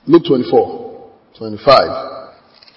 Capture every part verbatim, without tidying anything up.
Luke twenty-four, twenty-five.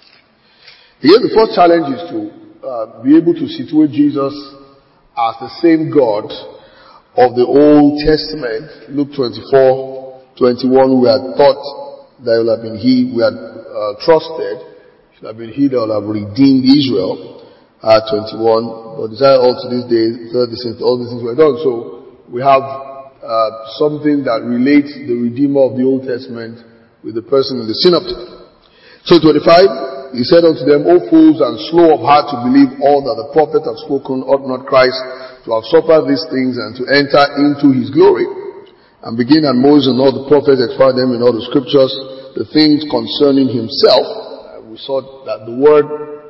Here the first challenge is to uh, be able to situate Jesus as the same God of the Old Testament. Luke twenty-four, twenty-one, we had thought that it would have been He, we had uh, trusted, it should have been He that would have redeemed Israel. Uh, twenty-one, but decided all to this day, all these things were done. So we have uh, something that relates the Redeemer of the Old Testament with the person in the synoptic. So twenty-five, he said unto them, O fools and slow of heart to believe all that the prophet hath spoken, ought not Christ to have suffered these things and to enter into his glory? And begin at Moses and all the prophets, expound them in all the scriptures, the things concerning himself. Uh, we saw that the word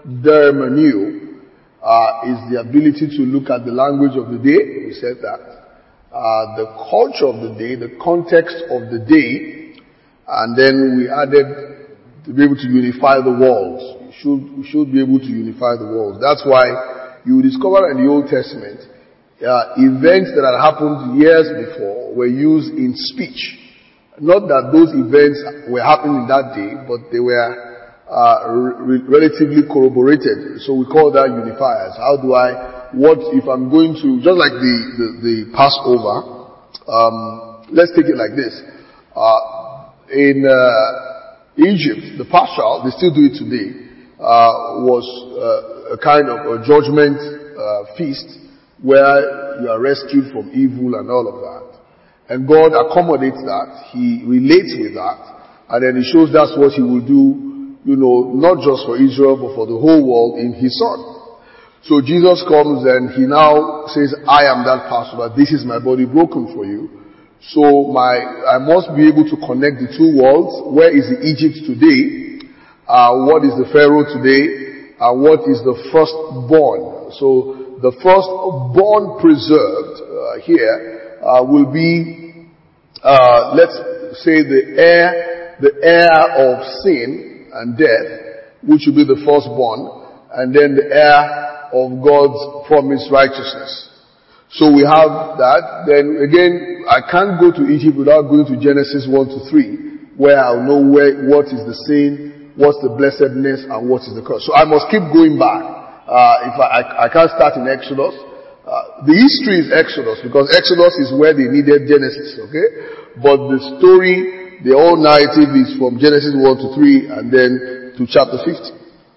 dermanu uh, is the ability to look at the language of the day. We said that. Uh, the culture of the day, the context of the day, and then we added to be able to unify the worlds. We should, we should be able to unify the worlds. That's why you discover in the Old Testament, uh, events that had happened years before were used in speech. Not that those events were happening in that day, but they were uh, re- relatively corroborated. So we call that unifiers. How do I, what if I'm going to, just like the, the, the Passover, um, let's take it like this. Uh, In uh, Egypt, the Paschal, they still do it today, uh, was uh, a kind of a judgment uh, feast where you are rescued from evil and all of that. And God accommodates that. He relates with that. And then He shows that's what He will do, you know, not just for Israel, but for the whole world in His Son. So Jesus comes and He now says, I am that Passover. This is my body broken for you. So my, I must be able to connect the two worlds. Where is the Egypt today? Uh, what is the Pharaoh today? Uh, what is the firstborn? So the firstborn preserved uh, here uh, will be, uh, let's say the heir, the heir of sin and death, which will be the firstborn, and then the heir of God's promised righteousness. So we have that. Then again, I can't go to Egypt without going to Genesis one to three, where I'll know where, what is the sin, what's the blessedness, and what is the curse. So I must keep going back. Uh, if I, I, I can't start in Exodus. Uh, the history is Exodus, because Exodus is where they needed Genesis, okay? But the story, the whole narrative is from Genesis one to three, and then to chapter fifty.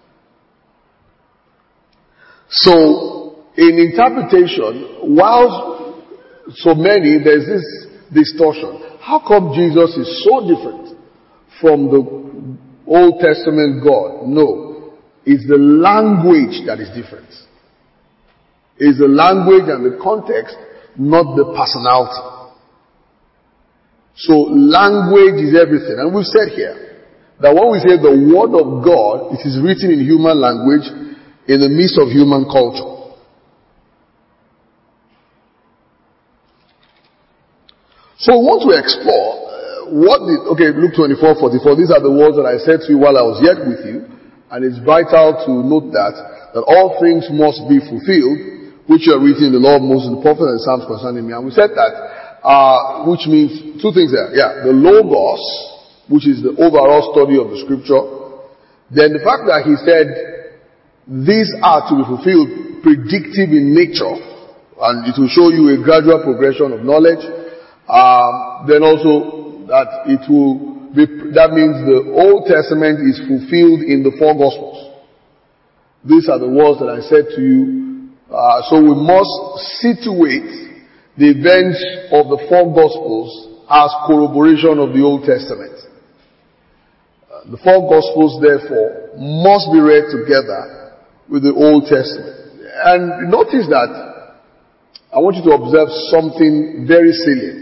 So, in interpretation, while so many, there's this distortion. How come Jesus is so different from the Old Testament God? No. It's the language that is different. It's the language and the context, not the personality. So language is everything. And we've said here that when we say the Word of God, it is written in human language in the midst of human culture. So we want to explore uh, what the, okay, Luke twenty-four, forty-four, these are the words that I said to you while I was yet with you, and it's vital to note that, that all things must be fulfilled, which are written in the law of Moses, the prophet, and the Psalms concerning me. And we said that, uh, which means two things there. Yeah, the Logos, which is the overall study of the scripture. Then the fact that he said, these are to be fulfilled, predictive in nature, and it will show you a gradual progression of knowledge. Um, then also that it will be, that means the Old Testament is fulfilled in the four Gospels. These are the words that I said to you. Uh, so we must situate the events of the four Gospels as corroboration of the Old Testament. Uh, the four Gospels, therefore, must be read together with the Old Testament. And notice that I want you to observe something very salient.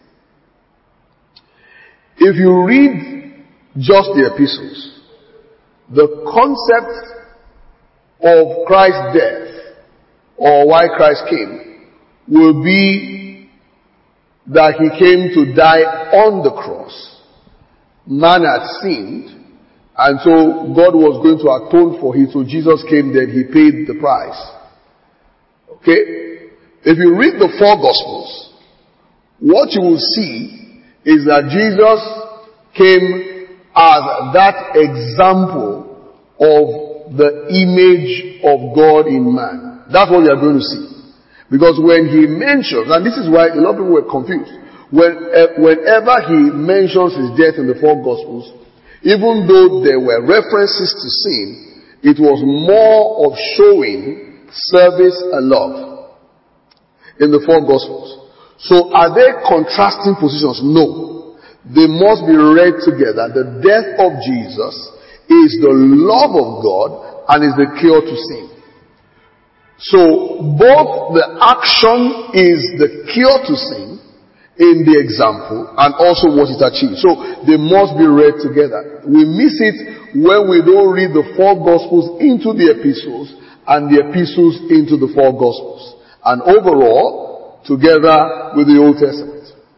If you read just the epistles, the concept of Christ's death, or why Christ came, will be that he came to die on the cross. Man had sinned, and so God was going to atone for him, so Jesus came, then he paid the price. Okay? If you read the four Gospels, what you will see is that Jesus came as that example of the image of God in man. That's what you are going to see. Because when he mentions, and this is why a lot of people were confused, when, uh, whenever he mentions his death in the four Gospels, even though there were references to sin, it was more of showing service and love in the four Gospels. So are they contrasting positions? No. They must be read together. The death of Jesus is the love of God and is the cure to sin. So both the action is the cure to sin in the example and also what it achieves. So they must be read together. We miss it when we don't read the four Gospels into the epistles and the epistles into the four Gospels. And overall, together with the Old Testament.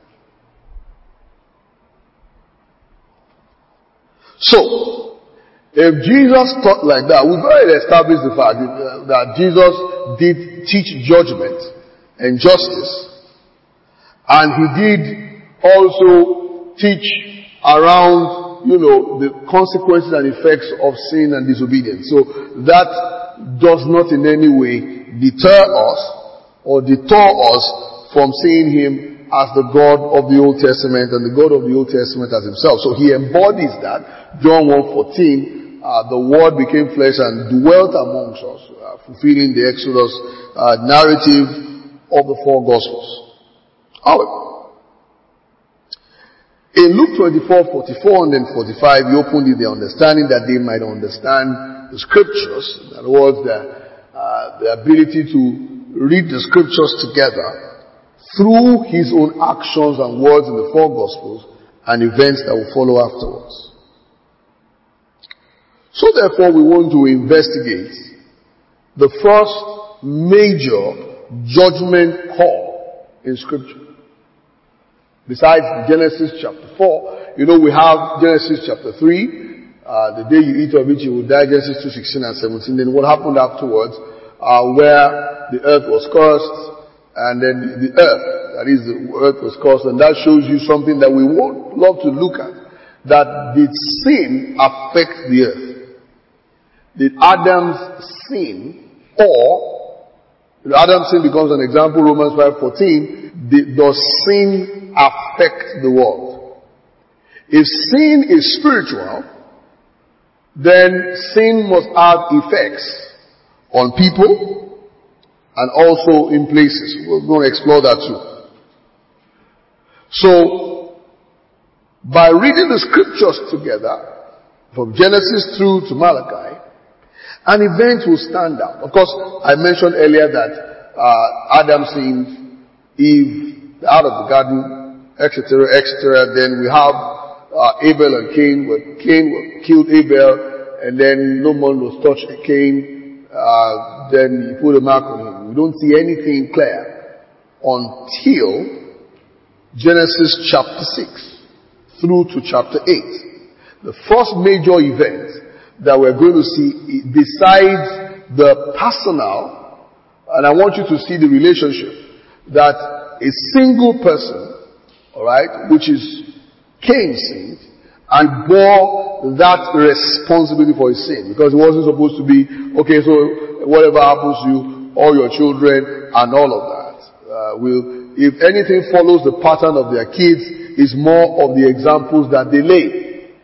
So, if Jesus taught like that, we've already established the fact that Jesus did teach judgment and justice, and he did also teach around, you know, the consequences and effects of sin and disobedience. So that does not in any way deter us or detour us from seeing him as the God of the Old Testament and the God of the Old Testament as himself. So he embodies that. John one fourteen, uh, the Word became flesh and dwelt amongst us, uh, fulfilling the Exodus uh, narrative of the four Gospels. However, in Luke twenty-four forty-four and then forty-five, he opened in the understanding that they might understand the Scriptures. In other words, the, uh, the ability to read the Scriptures together through his own actions and words in the four Gospels and events that will follow afterwards. So therefore we want to investigate the first major judgment call in Scripture. Besides Genesis chapter four, you know we have Genesis chapter three, uh, the day you eat of it you will die, Genesis two sixteen and seventeen. Then what happened afterwards, uh, where the earth was cursed, and then the earth, that is the earth was cursed, and that shows you something that we would love to look at. That did sin affect the earth? Did Adam's sin, or Adam's sin becomes an example, Romans five fourteen, does sin affect the world? If sin is spiritual, then sin must have effects on people and also in places. We're going to explore that too. So, by reading the Scriptures together, from Genesis through to Malachi, an event will stand out. Of course, I mentioned earlier that uh, Adam sinned, Eve out of the garden, et cetera, et cetera. Then we have uh, Abel and Cain, where Cain killed Abel, and then no one was touched Cain. Uh, then he put a mark on him. We don't see anything clear until Genesis chapter six through to chapter eight. The first major event that we're going to see, besides the personal, and I want you to see the relationship, that a single person, alright, which is Cain sinned, and bore that responsibility for his sin. Because it wasn't supposed to be, okay, so whatever happens to you, all your children, and all of that, uh, will, if anything follows the pattern of their kids, is more of the examples that they lay.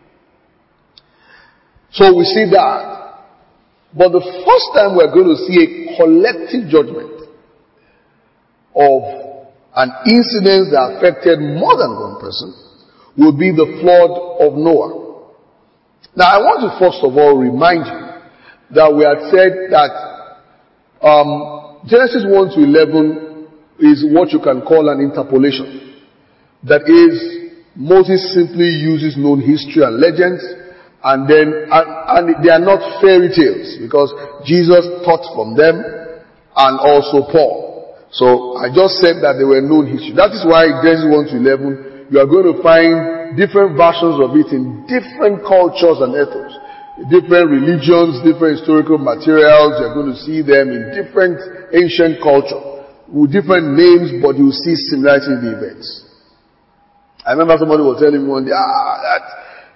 So we see that. But the first time we're going to see a collective judgment of an incident that affected more than one person will be the flood of Noah. Now I want to first of all remind you that we had said that um, Genesis one to eleven is what you can call an interpolation. That is, Moses simply uses known history and legends, and then and, and they are not fairy tales, because Jesus taught from them and also Paul. So I just said that they were known history. That is why Genesis one to eleven, you are going to find different versions of it in different cultures and ethos, different religions, different historical materials. You are going to see them in different ancient culture with different names, but you will see similarity in the events. I remember somebody was telling me one day, ah, that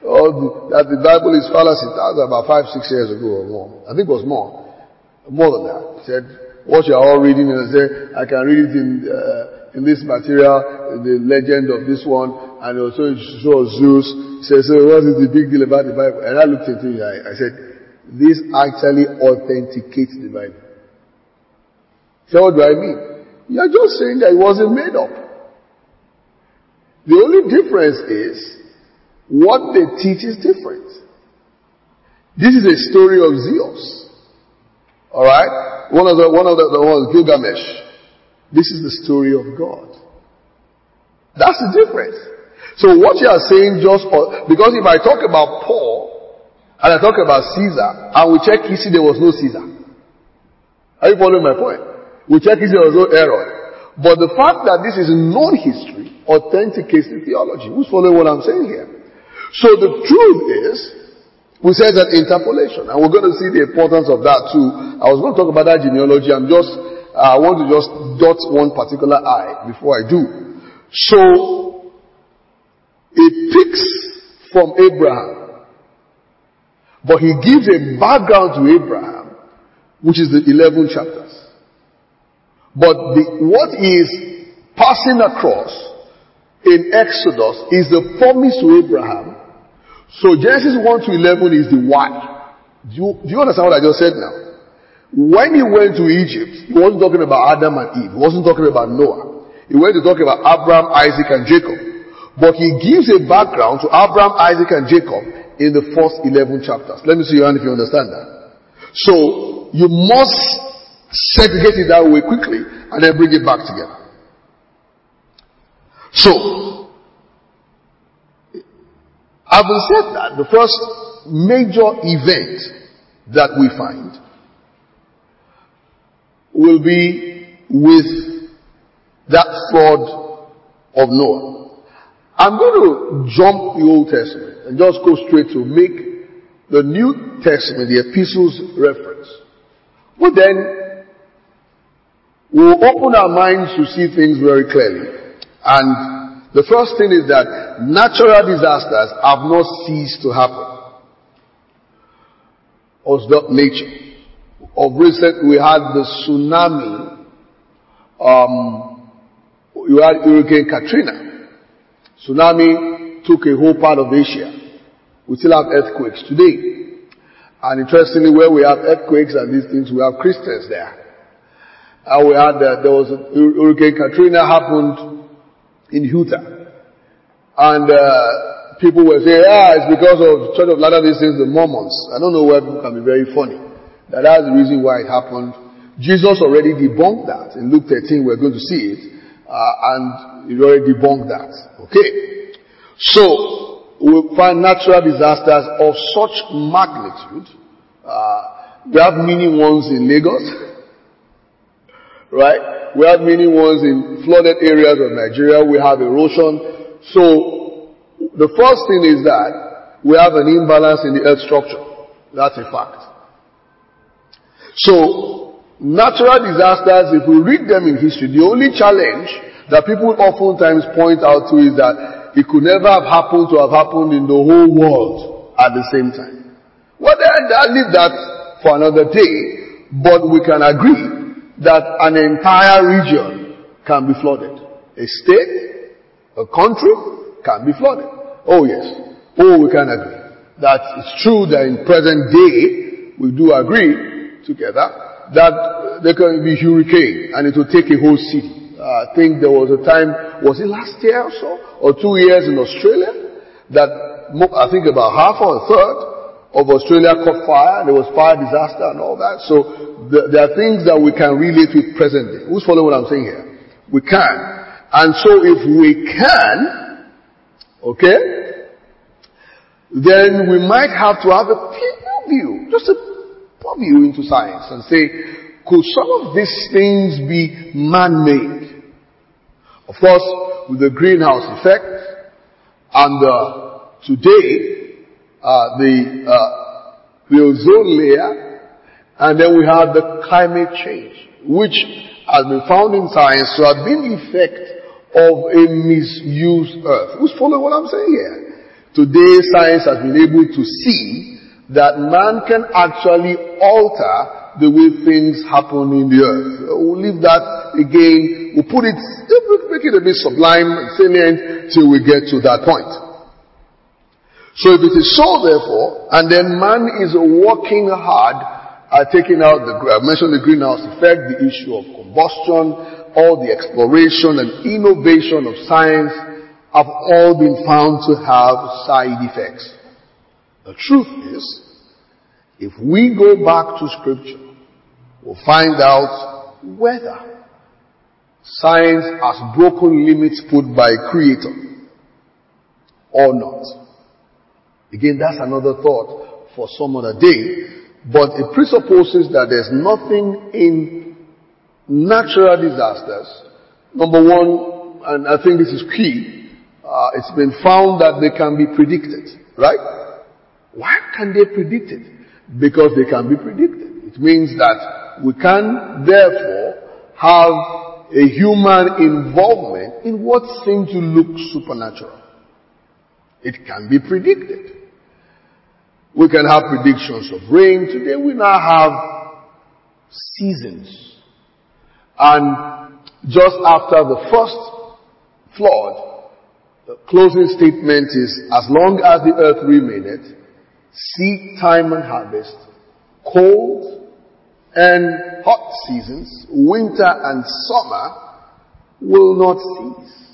or the, that the Bible is fallacy. That was about five, six years ago or more. I think it was more. More than that. He said, what you are all reading, and I said, I can read it in, uh, in this material, in the legend of this one, and also it shows Zeus. He said, so what is the big deal about the Bible? And I looked at him, I, I said, this actually authenticates the Bible. So what do I mean? You're just saying that it wasn't made up. The only difference is, what they teach is different. This is a story of Zeus. Alright? One of the, one of the, the one Gilgamesh. This is the story of God. That's the difference. So what you are saying just, because if I talk about Paul, and I talk about Caesar, and we check history, there was no Caesar. Are you following my point? We check history, there was no Herod. But the fact that this is known history authenticates the theology. Who's following what I'm saying here? So the truth is, we said that interpolation, and we're going to see the importance of that too. I was going to talk about that genealogy. I'm just, uh, I want to just dot one particular I before I do. So, it picks from Abraham, but he gives a background to Abraham, which is the eleven chapters. But the, what is passing across in Exodus is the promise to Abraham. So Genesis one to eleven is the why. Do you, do you understand what I just said now? When he went to Egypt, he wasn't talking about Adam and Eve. He wasn't talking about Noah. He went to talk about Abraham, Isaac, and Jacob. But he gives a background to Abraham, Isaac, and Jacob in the first eleven chapters. Let me see your hand if you understand that. So, you must segregate it that way quickly and then bring it back together. So, having said that, the first major event that we find will be with that flood of Noah. I'm going to jump the Old Testament and just go straight to make the New Testament, the epistles, reference. But then, we'll open our minds to see things very clearly. And the first thing is that natural disasters have not ceased to happen. Or it's not nature. Of recent, we had the tsunami. Um, we had Hurricane Katrina. Tsunami took a whole part of Asia. We still have earthquakes today. And interestingly, where we have earthquakes and these things, we have Christians there. And we had, uh, there was a Hurricane Katrina happened in Utah. And, uh, people were saying, ah, it's because of Church of Latter-day Saints, the Mormons. I don't know why people can be very funny. That that's the reason why it happened. Jesus already debunked that. In Luke thirteen, we're going to see it. Uh, and he already debunked that. Okay. So, we find natural disasters of such magnitude. Uh, we have many ones in Lagos. Right? We have many ones in flooded areas of Nigeria. We have erosion. So, the first thing is that we have an imbalance in the earth structure. That's a fact. So, natural disasters, if we read them in history, the only challenge that people oftentimes point out to is that it could never have happened to have happened in the whole world at the same time. Well, I'll leave that for another day, but we can agree that an entire region can be flooded. A state, a country can be flooded. Oh yes. Oh, we can agree. That it's true that in present day, we do agree together that there can be hurricane and it will take a whole city. Uh, I think there was a time, was it last year or so, or two years in Australia, that I think about half or a third of Australia caught fire. There was fire disaster and all that. So the, there are things that we can relate with present day. Who's following what I'm saying here? We can. And so if we can, okay, then we might have to have a view, just a view into science and say, could some of these things be man-made? Of course, with the greenhouse effect, and uh, today, uh, the, uh, the ozone layer, and then we have the climate change, which has been found in science to have been the effect of a misused earth. Who's following what I'm saying here? today science has been able to see that man can actually alter the way things happen in the earth. We'll leave that again. We'll put it, make it a bit sublime and salient till we get to that point. So if it is so, therefore, and then man is working hard at taking out the, I mentioned the greenhouse effect, the issue of combustion, all the exploration and innovation of science have all been found to have side effects. The truth is, if we go back to Scripture, we'll find out whether science has broken limits put by Creator or not. Again, that's another thought for some other day, but it presupposes that there's nothing in natural disasters. Number one, and I think this is key, uh, it's been found that they can be predicted, right? Why can they predict it? Because they can be predicted. It means that we can therefore have a human involvement in what seems to look supernatural. It can be predicted. We can have predictions of rain. Today we now have seasons. And just after the first flood, the closing statement is, as long as the earth remaineth, seed time and harvest, cold and hot seasons, winter and summer will not cease.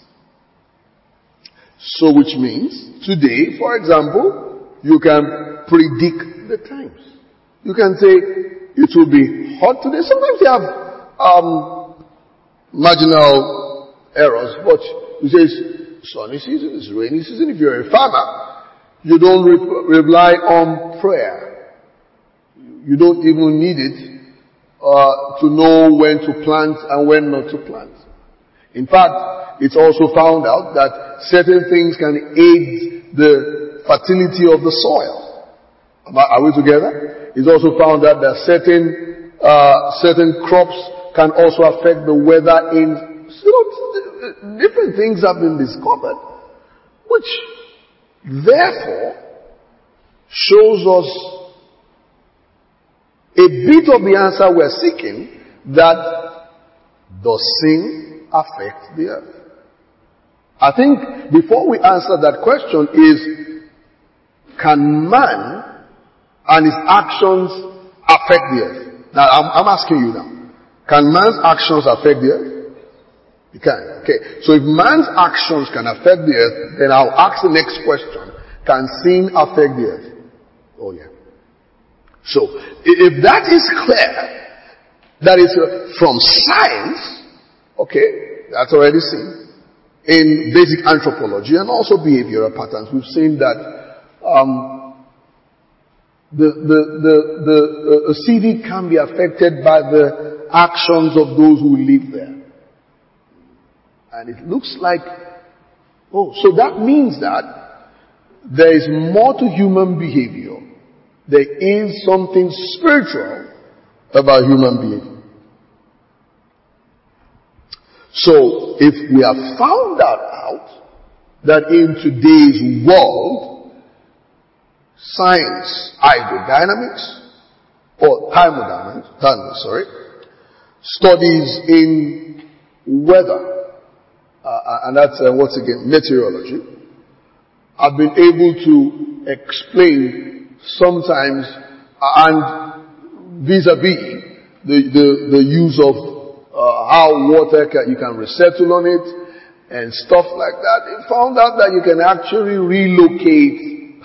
So which means, today, for example, you can predict the times. You can say, it will be hot today. Sometimes you have Um, marginal errors, but it says sunny season, it's rainy season. If you're a farmer, you don't re- rely on prayer. You don't even need it uh, to know when to plant and when not to plant. In fact, it's also found out that certain things can aid the fertility of the soil. Are we together? It's also found out that certain uh, certain crops can also affect the weather in, you know, different things have been discovered, which therefore shows us a bit of the answer we're seeking, that does sin affect the earth? I think before we answer that question is, can man and his actions affect the earth? Now I'm, I'm asking you now. Can man's actions affect the earth? It can. Okay. So if man's actions can affect the earth, then I'll ask the next question. Can sin affect the earth? Oh yeah. So, if that is clear, that is uh, from science, okay, that's already seen. In basic anthropology and also behavioral patterns, we've seen that um, the, the, the, the uh, a city can be affected by the actions of those who live there. And it looks like, oh, so that means that there is more to human behavior. There is something spiritual about human behavior. So, if we have found that out, that in today's world, science, hydrodynamics, or thermodynamics, thermodynamics sorry, studies in weather, uh, and that's, uh, once again, meteorology, have been able to explain sometimes, uh, and vis-a-vis the, the, the use of uh, how water can, you can resettle on it and stuff like that. They found out that you can actually relocate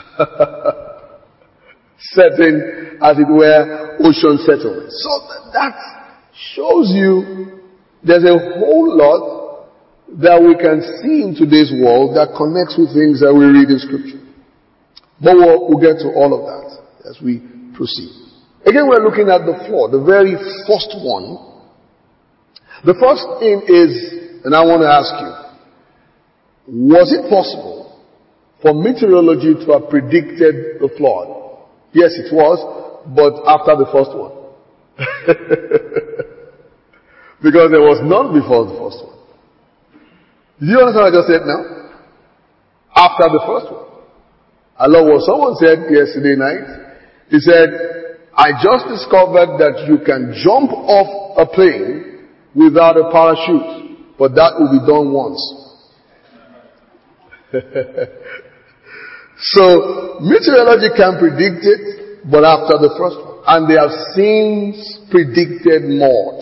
certain, as it were, ocean settlements. So that shows you there's a whole lot that we can see in today's world that connects with things that we read in Scripture. But we'll, we'll get to all of that as we proceed. Again, we're looking at the flood, the very first one. The first thing is, and I want to ask you, was it possible for meteorology to have predicted the flood? Yes, it was, but after the first one. Because there was none before the first one. Did you understand what I just said now? After the first one. I love what someone said yesterday night. He said, I just discovered that you can jump off a plane without a parachute, but that will be done once. So, meteorology can predict it, but after the first one. And they have since predicted more.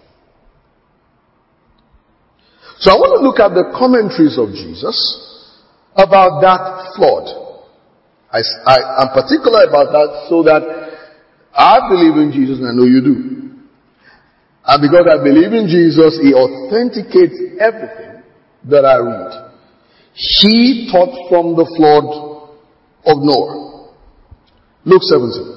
So I want to look at the commentaries of Jesus about that flood. I, I, I'm particular about that so that I believe in Jesus and I know you do. And because I believe in Jesus, He authenticates everything that I read. He taught from the flood of Noah. Luke seventeen.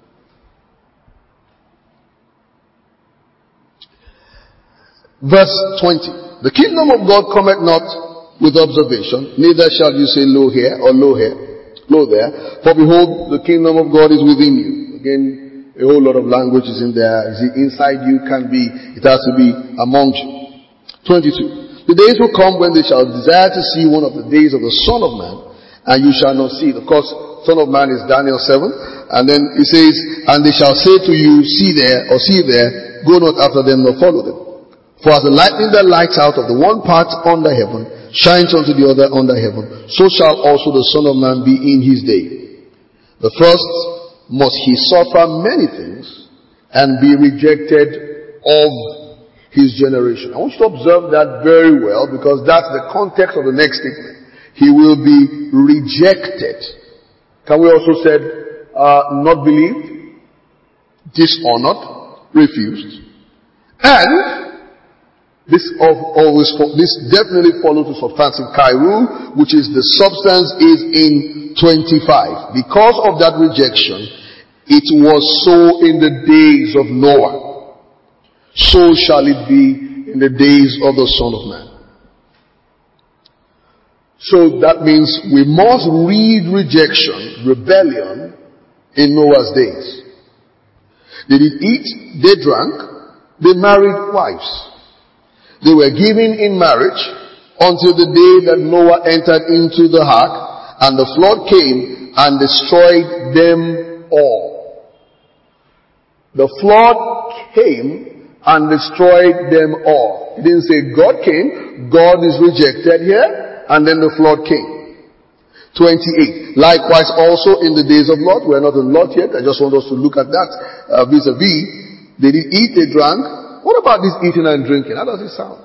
Verse twenty. The kingdom of God cometh not with observation, neither shall you say, lo here, or lo here, lo there. For behold, the kingdom of God is within you. Again, a whole lot of language is in there. Is it inside you? Can be. It has to be among you. twenty-two. The days will come when they shall desire to see one of the days of the Son of Man, and you shall not see it. Of course, Son of Man is Daniel seven. And then it says, and they shall say to you, see there, or see there, go not after them, nor follow them. For as the lightning that lights out of the one part under heaven shines unto the other under heaven, so shall also the Son of Man be in his day. The first must he suffer many things and be rejected of his generation. I want you to observe that very well, because that's the context of the next statement. He will be rejected. Can we also say uh, not believed, dishonored, refused, and This always, this definitely follows the substantive Kai rule, which is the substance is in twenty-five. Because of that rejection, it was so in the days of Noah. So shall it be in the days of the Son of Man. So that means we must read rejection, rebellion, in Noah's days. They did eat, they drank, they married wives. They were given in marriage until the day that Noah entered into the ark, and the flood came and destroyed them all. The flood came and destroyed them all. It didn't say God came, God is rejected here, and then the flood came. twenty-eight. Likewise also in the days of Lot. We're not in Lot yet. I just want us to look at that uh, vis-a-vis. They did eat, they drank. What about this eating and drinking? How does it sound?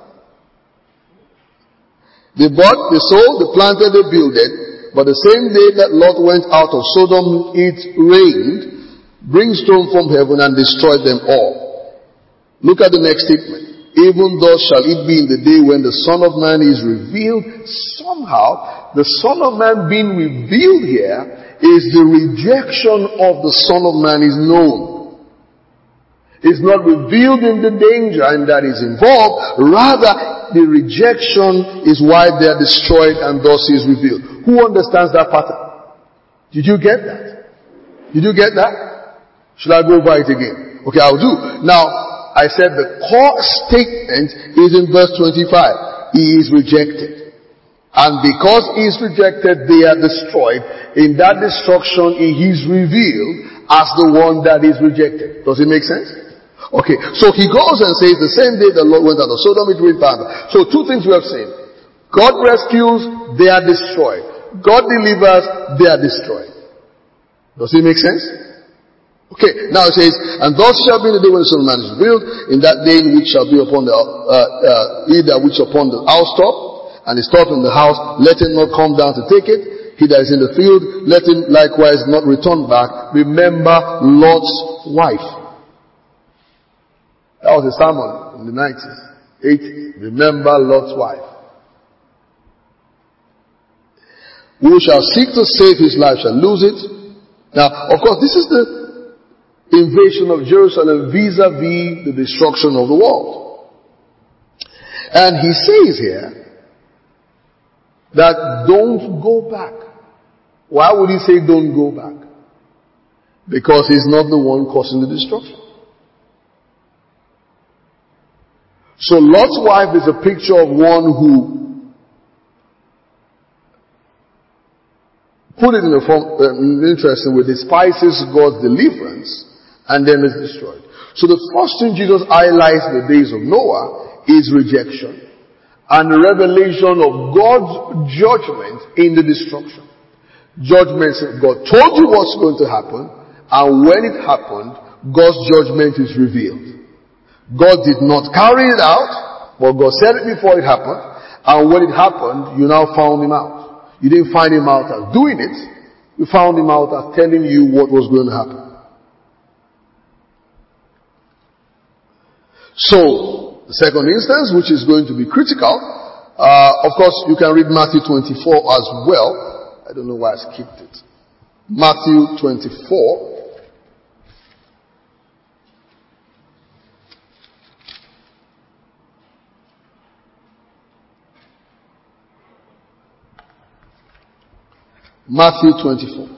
They bought, they sold, they planted, they builded. But the same day that Lot went out of Sodom, it rained, brimstone from heaven, and destroyed them all. Look at the next statement. Even thus shall it be in the day when the Son of Man is revealed. Somehow, the Son of Man being revealed here is the rejection of the Son of Man is known. Is not revealed in the danger and that is involved. Rather, the rejection is why they are destroyed and thus is revealed. Who understands that pattern? Did you get that? Did you get that? Should I go over it again? Okay, I'll do. Now, I said the core statement is in verse twenty-five. He is rejected. And because he is rejected, they are destroyed. In that destruction, he is revealed as the one that is rejected. Does it make sense? Okay, so he goes and says the same day the Lord went out of Sodom, it rained fire. So two things we have seen. God rescues, they are destroyed. God delivers, they are destroyed. Does it make sense? Okay, now it says, and thus shall be the day when the Son of Man is revealed, in that day in which shall be upon the, uh, uh, he that which upon the housetop, and is taught in the house, let him not come down to take it. He that is in the field, let him likewise not return back. Remember Lot's wife. That was a sermon in the nineties, eighties. Remember Lot's wife. Who shall seek to save his life shall lose it. Now, of course, this is the invasion of Jerusalem vis-a-vis the destruction of the world. And he says here that don't go back. Why would he say don't go back? Because he's not the one causing the destruction. So Lot's wife is a picture of one who put it in a form, uh, interesting way, despises God's deliverance and then is destroyed. So the first thing Jesus highlights in the days of Noah is rejection and the revelation of God's judgment in the destruction. Judgment, God told you what's going to happen, and when it happened, God's judgment is revealed. God did not carry it out, but God said it before it happened, and when it happened, you now found him out. You didn't find him out as doing it, you found him out as telling you what was going to happen. So, the second instance, which is going to be critical, uh, of course, you can read Matthew twenty-four as well. I don't know why I skipped it. Matthew twenty-four. Matthew twenty-four.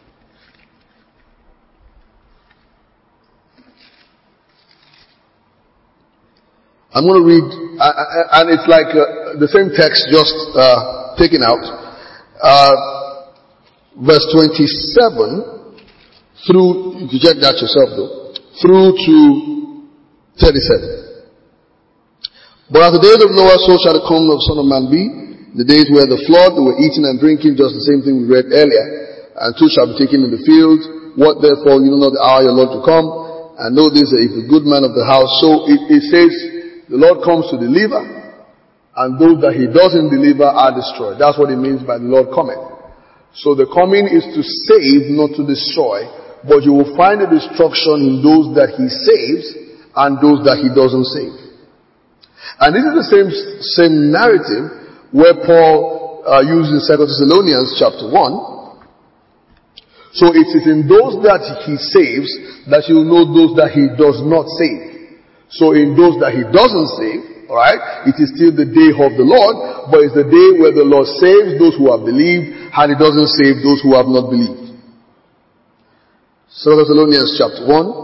I'm going to read, uh, and it's like uh, the same text just uh, taken out. Uh, verse twenty-seven through, you can check that yourself though, through to thirty-seven. But as the days of Noah, so shall the coming of the Son of Man be. The days where the flood, they were eating and drinking, just the same thing we read earlier. And two shall be taken in the field. What therefore, you know not the hour your Lord to come. And know this, that if the good man of the house, so it, it says, the Lord comes to deliver, and those that he doesn't deliver are destroyed. That's what it means by the Lord coming. So the coming is to save, not to destroy. But you will find a destruction in those that he saves, and those that he doesn't save. And this is the same, same narrative where Paul uh, uses in Second Thessalonians chapter one. So it is in those that he saves that you know those that he does not save. So in those that he doesn't save, alright, it is still the day of the Lord, but it's the day where the Lord saves those who have believed, and he doesn't save those who have not believed. Second Thessalonians chapter one.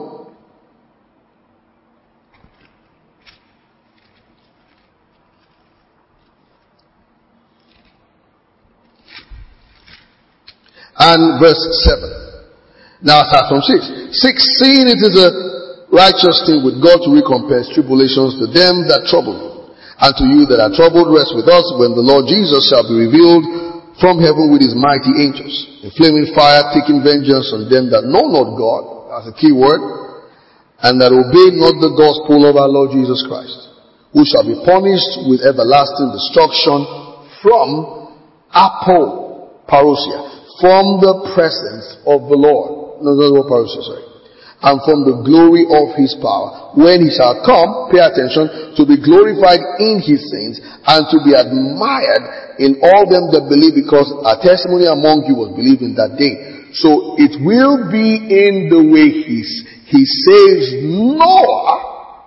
And verse seven. Now start from six. Six, seeing it is a righteous thing with God to recompense tribulations to them that trouble you, and to you that are troubled rest with us when the Lord Jesus shall be revealed from heaven with his mighty angels, in flaming fire, taking vengeance on them that know not God, that's a key word, and that obey not the gospel of our Lord Jesus Christ, who shall be punished with everlasting destruction from apoparousia, from the presence of the Lord. No, no, no, parousia, sorry. And from the glory of his power, when he shall come, pay attention, to be glorified in his saints, and to be admired in all them that believe, because our testimony among you was believed in that day. So it will be in the way he, he saves Noah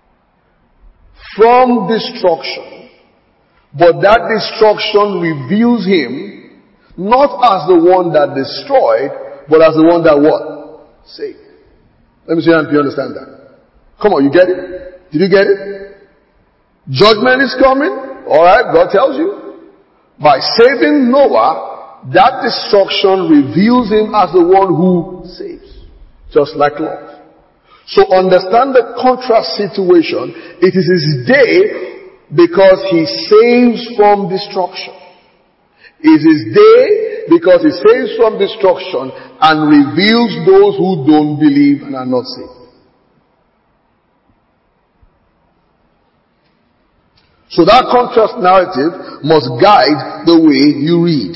from destruction, but that destruction reveals him not as the one that destroyed, but as the one that what? Saved. Let me see if you understand that. Come on, you get it? Did you get it? Judgment is coming. Alright, God tells you. By saving Noah, that destruction reveals him as the one who saves. Just like Lot. So understand the contrast situation. It is his day because he saves from destruction. It is his day because he saves from destruction and reveals those who don't believe and are not saved. So that contrast narrative must guide the way you read.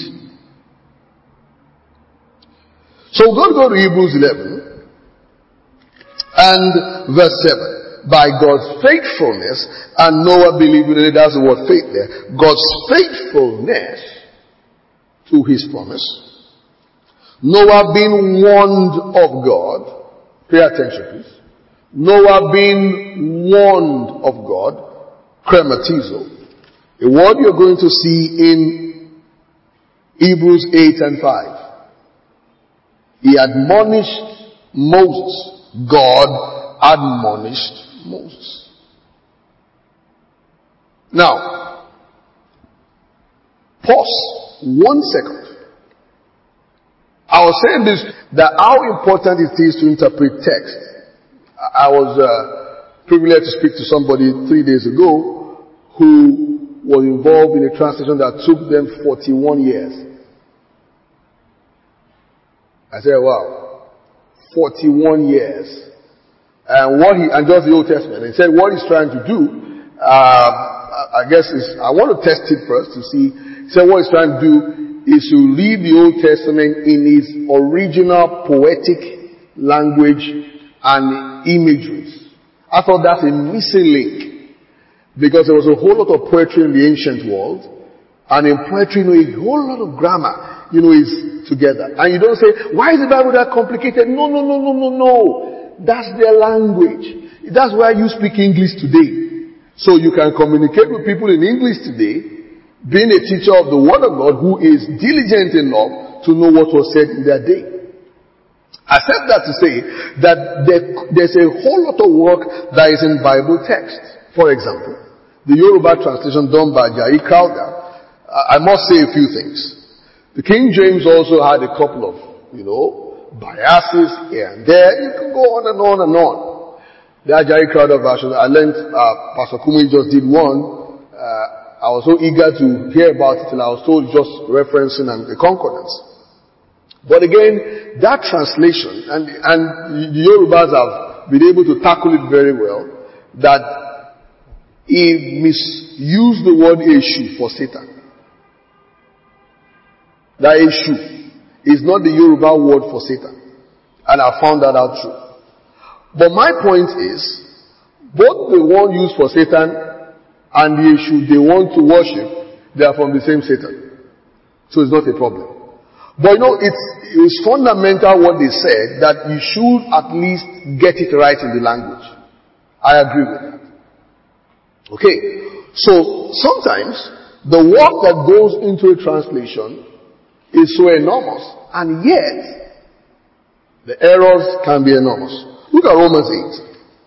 So we're going to go to Hebrews eleven and verse seven. By God's faithfulness, and Noah believed in it, that's the word faith there. God's faithfulness to his promise. Noah being warned of God. Pay attention please. Noah being warned of God. Krematizo. A word you're going to see in Hebrews eight and five. He admonished Moses. God admonished Moses. Now, pause one second I was saying this, that how important it is to interpret text. I was uh, privileged to speak to somebody three days ago who was involved in a translation that took them forty-one years. I said, wow, forty-one years. And what he, and just the Old Testament, he said what he's trying to do, uh, I guess is, I want to test it first to see, he said what he's trying to do is to read the Old Testament in its original poetic language and imageries. I thought that's a missing link, because there was a whole lot of poetry in the ancient world, and in poetry, you know, a whole lot of grammar, you know, is together. And you don't say, why is the Bible that complicated? No, no, no, no, no, no. That's their language. That's why you speak English today. So you can communicate with people in English today, being a teacher of the Word of God who is diligent enough to know what was said in their day. I said that to say that there, there's a whole lot of work that is in Bible text. For example, the Yoruba translation done by Jai Crowder, I must say a few things. The King James also had a couple of, you know, biases here and there. You can go on and on and on. The Jai Crowder version, I learned, uh, Pastor Kumi just did one. Uh, I was so eager to hear about it till I was told just referencing and the concordance. But again, that translation, and, and the Yorubas have been able to tackle it very well, that he misused the word Eshu for Satan. That Eshu is not the Yoruba word for Satan. And I found that out true. But my point is, both the one used for Satan and the issue they want to worship, they are from the same Satan. So it's not a problem. But you know, it's, it's fundamental what they said, that you should at least get it right in the language. I agree with that. Okay. So sometimes the work that goes into a translation is so enormous, and yet the errors can be enormous. Look at Romans eight.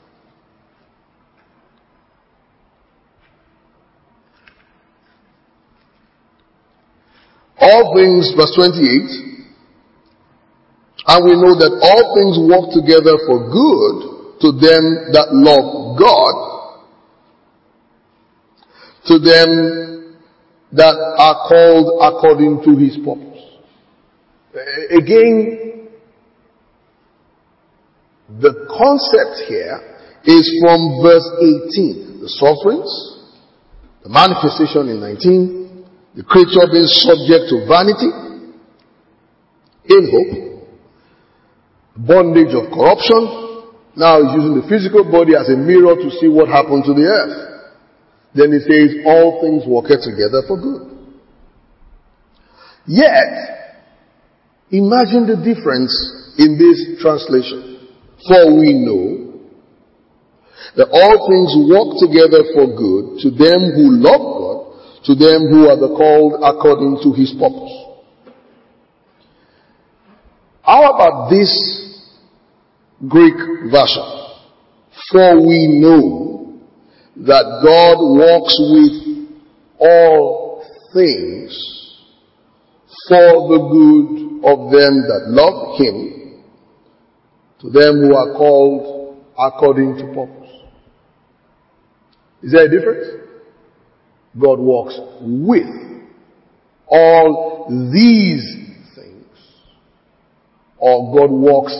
All things, verse twenty-eight, and we know that all things work together for good to them that love God, to them that are called according to his purpose. Again, the concept here is from verse eighteen. The sufferings, the manifestation in nineteen, the creature being subject to vanity, in hope, bondage of corruption. Now he's using the physical body as a mirror to see what happened to the earth. Then he says, all things work together for good. Yet, imagine the difference in this translation. For we know that all things work together for good to them who love God, to them who are the called according to his purpose. How about this Greek version? For we know that God works with all things for the good of them that love him, to them who are called according to purpose. Is there a difference? God works with all these things, or God works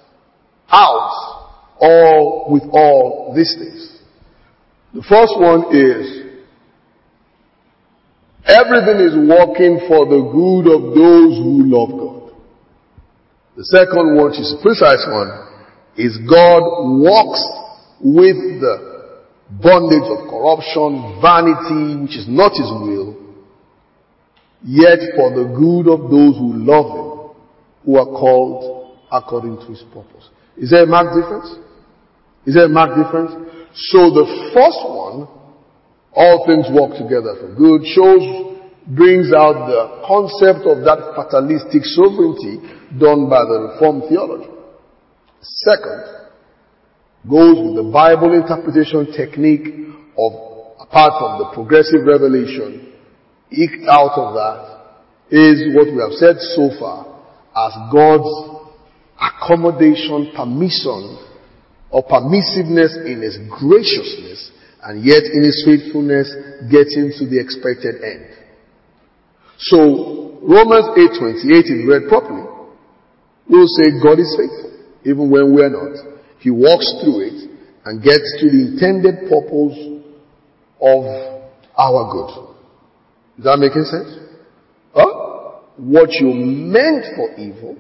out all with all these things. The first one is everything is working for the good of those who love God. The second one, which is the precise one, is God works with the bondage of corruption, vanity, which is not his will, yet for the good of those who love him, who are called according to his purpose. Is there a marked difference? Is there a marked difference? So the first one, all things work together for good, shows, brings out the concept of that fatalistic sovereignty done by the Reformed theology. Second, goes with the Bible interpretation technique of, apart from the progressive revelation, eked out of that is what we have said so far, as God's accommodation, permission, or permissiveness in His graciousness, and yet in His faithfulness getting to the expected end. So, Romans eight twenty-eight, if read properly, will say God is faithful, even when we are not. He walks through it and gets to the intended purpose of our good. Is that making sense? Huh? What you meant for evil,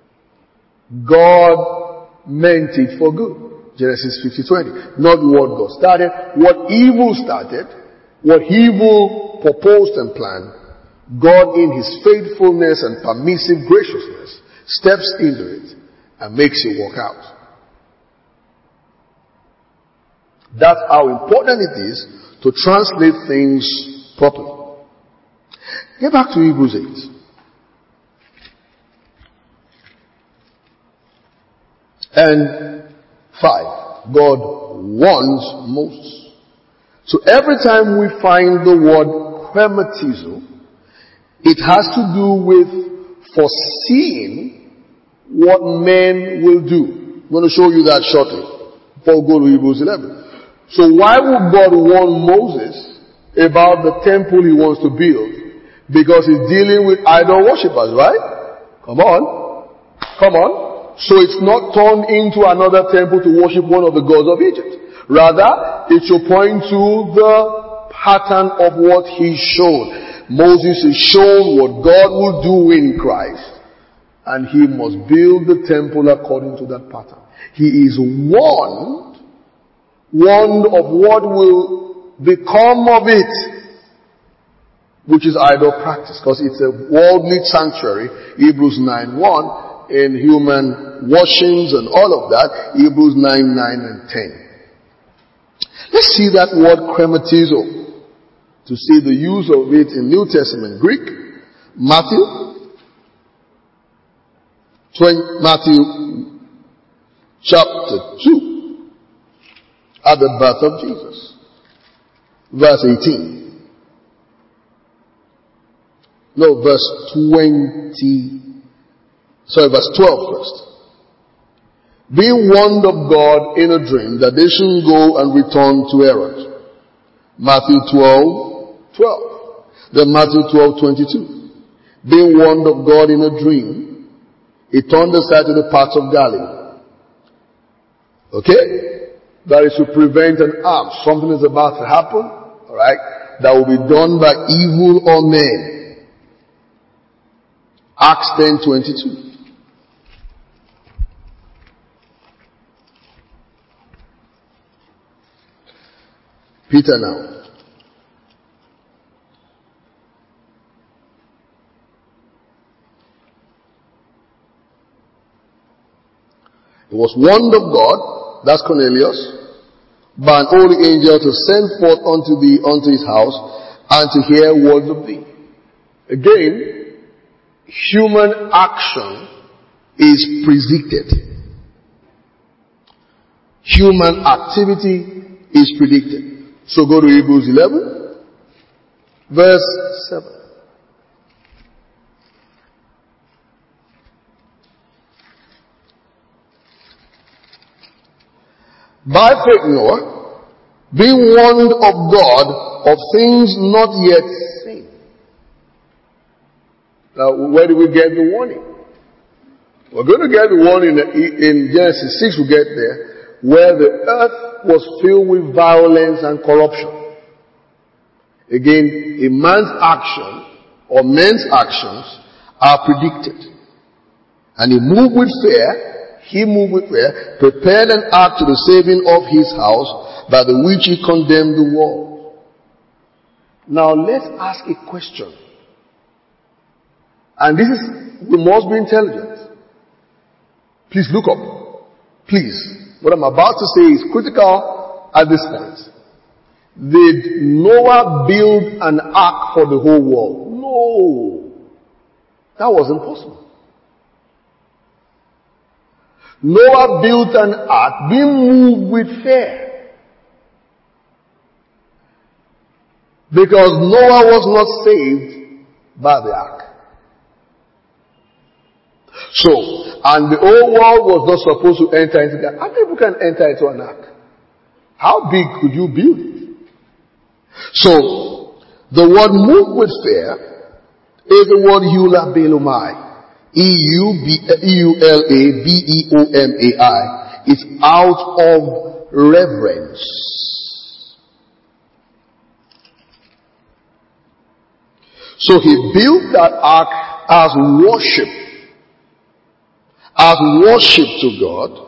God meant it for good. Genesis fifty twenty. Not what God started. What evil started, what evil proposed and planned, God in His faithfulness and permissive graciousness steps into it and makes it work out. That's how important it is to translate things properly. Get back to Hebrews eight. And five. God warns Moses. So every time we find the word quematizo, it has to do with foreseeing what men will do. I'm going to show you that shortly before we go to Hebrews eleven. So why would God warn Moses about the temple he wants to build? Because he's dealing with idol worshippers, right? Come on. Come on. So it's not turned into another temple to worship one of the gods of Egypt. Rather, it should point to the pattern of what he showed. Moses is shown what God will do in Christ, and he must build the temple according to that pattern. He is warned, warned of what will become of it, which is idol practice, because it's a worldly sanctuary. Hebrews nine one, in human washings and all of that. Hebrews nine nine and ten. Let's see that word quematizo, to see the use of it in New Testament Greek. Matthew, twenty, Matthew chapter two, at the birth of Jesus, verse eighteen. No, verse twenty, sorry, verse twelve first. Being warned of God in a dream that they shouldn't go and return to Herod. Matthew twelve, twelve. Then Matthew twelve, twenty-two. Being warned of God in a dream, he turned aside to the parts of Galilee. Okay? That is to prevent an arm. Something is about to happen, alright, that will be done by evil or men. Acts ten, twenty-two. Peter now. He was warned of God, that's Cornelius, by an holy angel to send forth unto thee, unto his house, and to hear words of thee. Again, human action is predicted. Human activity is predicted. So go to Hebrews eleven, verse seven. By faith Noah, being warned of God of things not yet seen. Now, where do we get the warning? We're going to get the warning in Genesis six, we'll get there, where the earth was filled with violence and corruption. Again, a man's action or men's actions are predicted. And he moved with fear, he moved with fear, prepared an ark to the saving of his house, by the which he condemned the world. Now let's ask a question. And this is, we must be intelligent. Please look up. Please. What I'm about to say is critical at this point. Did Noah build an ark for the whole world? No. That wasn't possible. Noah built an ark being moved with fear. Because Noah was not saved by the ark. So, and the whole world was not supposed to enter into that. How people can enter into an ark? How big could you build it? So, the word move with fear is the word Eula Belomai. E U L A B E O M A I. It's out of reverence. So he built that ark as worship. As worship to God.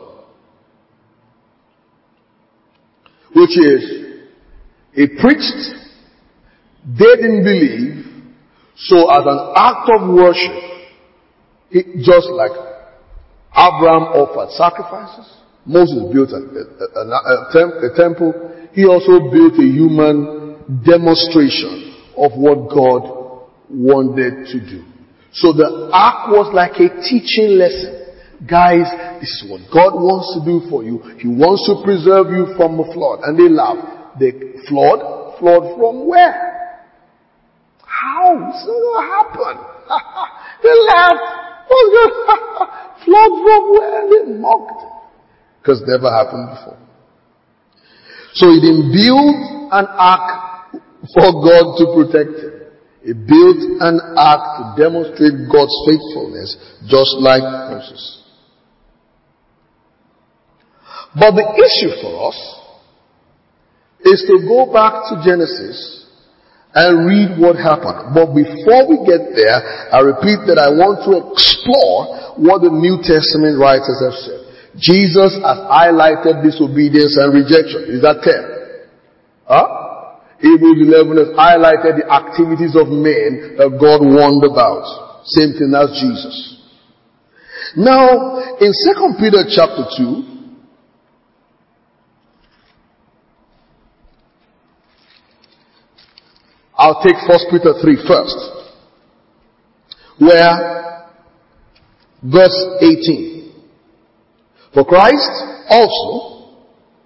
Which is, he preached, they didn't believe, so as an act of worship, it, just like Abraham offered sacrifices, Moses built a, a, a, a, temp, a temple, he also built a human demonstration of what God wanted to do. So the ark was like a teaching lesson. Guys, this is what God wants to do for you. He wants to preserve you from a flood. And they laughed. The flood? Flood from where? How? It's not going to happen. They laughed. What's going to happen? Flood from where? They mocked. Because it never happened before. So he didn't build an ark for God to protect him. He built an ark to demonstrate God's faithfulness, just like Moses. But the issue for us is to go back to Genesis and read what happened. But before we get there, I repeat that I want to explore what the New Testament writers have said. Jesus has highlighted disobedience and rejection. Is that clear? Huh? Hebrews eleven has highlighted the activities of men that God warned about. Same thing as Jesus. Now, in Second Peter chapter two, I'll take First Peter three first, where verse eighteen. For Christ also.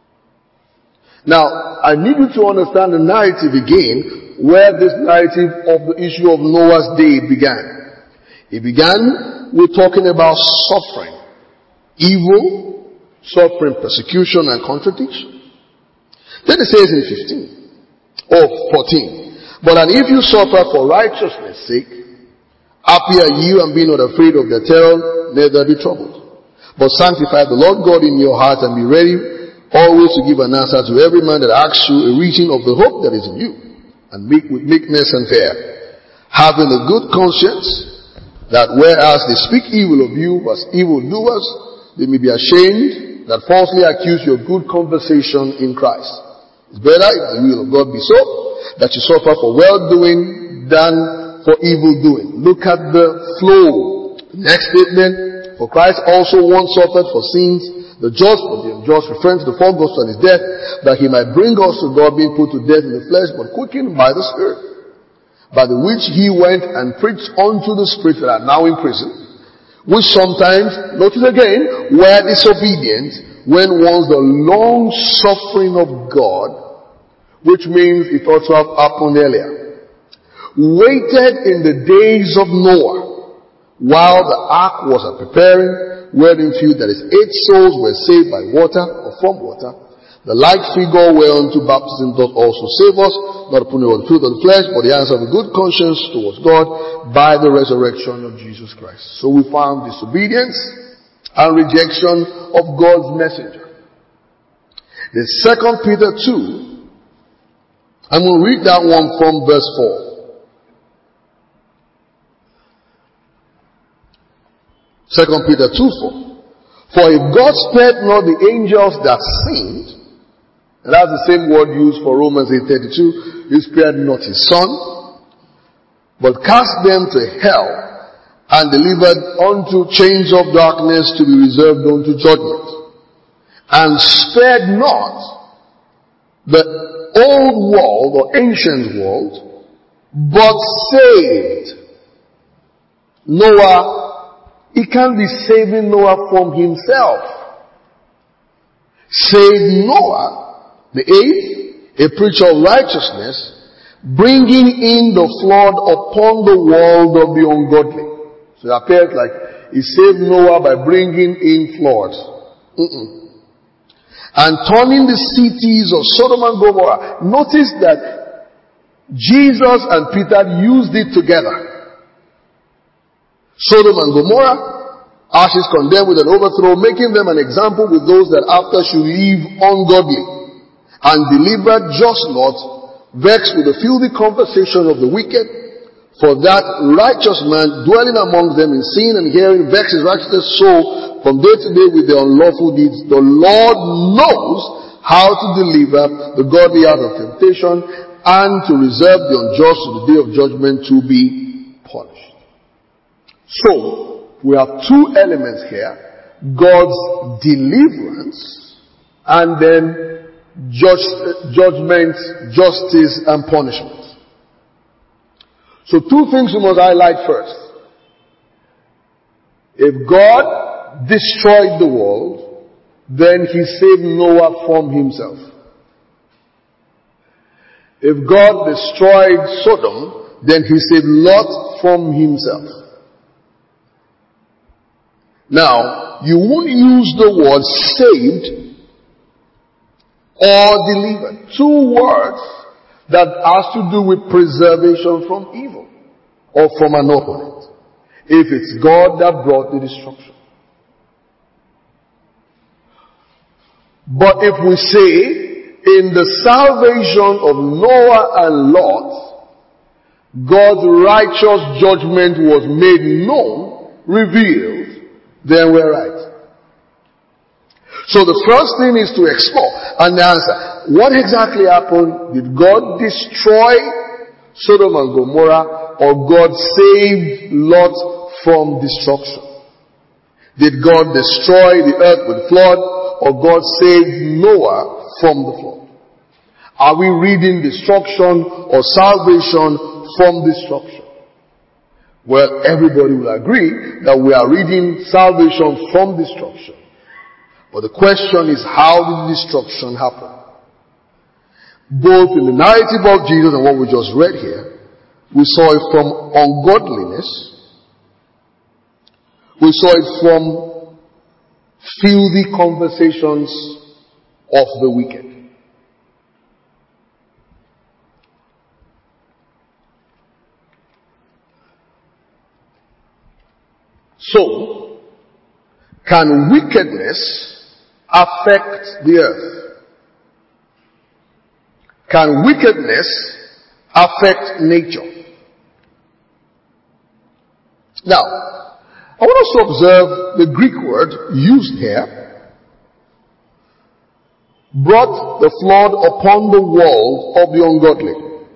Now, I need you to understand the narrative again, where this narrative of the issue of Noah's day began. It began with talking about suffering, evil, suffering, persecution, and contradiction. Then it says in fifteen, or fourteen, but and if you suffer for righteousness' sake, happy are you, and be not afraid of their terror, neither be troubled. But sanctify the Lord God in your heart, and be ready always to give an answer to every man that asks you a reason of the hope that is in you, and make with meekness and fear, having a good conscience, that whereas they speak evil of you as evildoers, they may be ashamed that falsely accuse your good conversation in Christ. It's better, if the will of God be so, that you suffer for well-doing than for evil-doing. Look at the flow. Next statement, for Christ also once suffered for sins, the just for the unjust, referring to the fourth gospel and his death, that he might bring us to God, being put to death in the flesh, but quickened by the Spirit, by the which he went and preached unto the spirits that are now in prison, which sometimes, notice again, were disobedient, when once the long suffering of God, which means it also happened earlier, waited in the days of Noah, while the ark was a preparing, wherein few, that is, eight souls were saved by water, or from water. The like figure whereunto baptism doth also save us, not upon the fruit of the flesh, but the answer of a good conscience towards God, by the resurrection of Jesus Christ. So we found disobedience and rejection of God's messenger. The Second Peter two, I'm going to read that one from verse four. Second Peter two four. For if God spared not the angels that sinned, and that's the same word used for Romans eight thirty-two, he spared not his son, but cast them to hell, and delivered unto chains of darkness to be reserved unto judgment, and spared not the old world or ancient world, but saved Noah. He can't be saving Noah from himself. Saved Noah, the eighth, a preacher of righteousness, bringing in the flood upon the world of the ungodly. So it appears like he saved Noah by bringing in flood. Mm-mm. And turning the cities of Sodom and Gomorrah. Notice that Jesus and Peter used it together. Sodom and Gomorrah, ashes condemned with an overthrow, making them an example with those that after should live ungodly. And delivered just Lot, vexed with the filthy conversation of the wicked. For that righteous man dwelling among them in sin and hearing vex his righteousness soul from day to day with their unlawful deeds. The Lord knows how to deliver the godly out of temptation and to reserve the unjust to the day of judgment to be punished. So, we have two elements here. God's deliverance and then just, judgment, justice and punishment. So two things we must highlight first. If God destroyed the world, then he saved Noah from himself. If God destroyed Sodom, then he saved Lot from himself. Now, you won't use the word saved or delivered. Two words that has to do with preservation from evil or from an opponent. If it's God that brought the destruction. But if we say in the salvation of Noah and Lot, God's righteous judgment was made known, revealed, then we're right. So the first thing is to explore and answer, what exactly happened? Did God destroy Sodom and Gomorrah, or God saved Lot from destruction? Did God destroy the earth with flood, or God saved Noah from the flood? Are we reading destruction or salvation from destruction? Well, everybody will agree that we are reading salvation from destruction. But the question is, how did destruction happen? Both in the narrative of Jesus and what we just read here, we saw it from ungodliness. We saw it from filthy conversations of the wicked. So, can wickedness affect the earth? Can wickedness affect nature? Now, I want us to observe the Greek word used here. Brought the flood upon the world of the ungodly,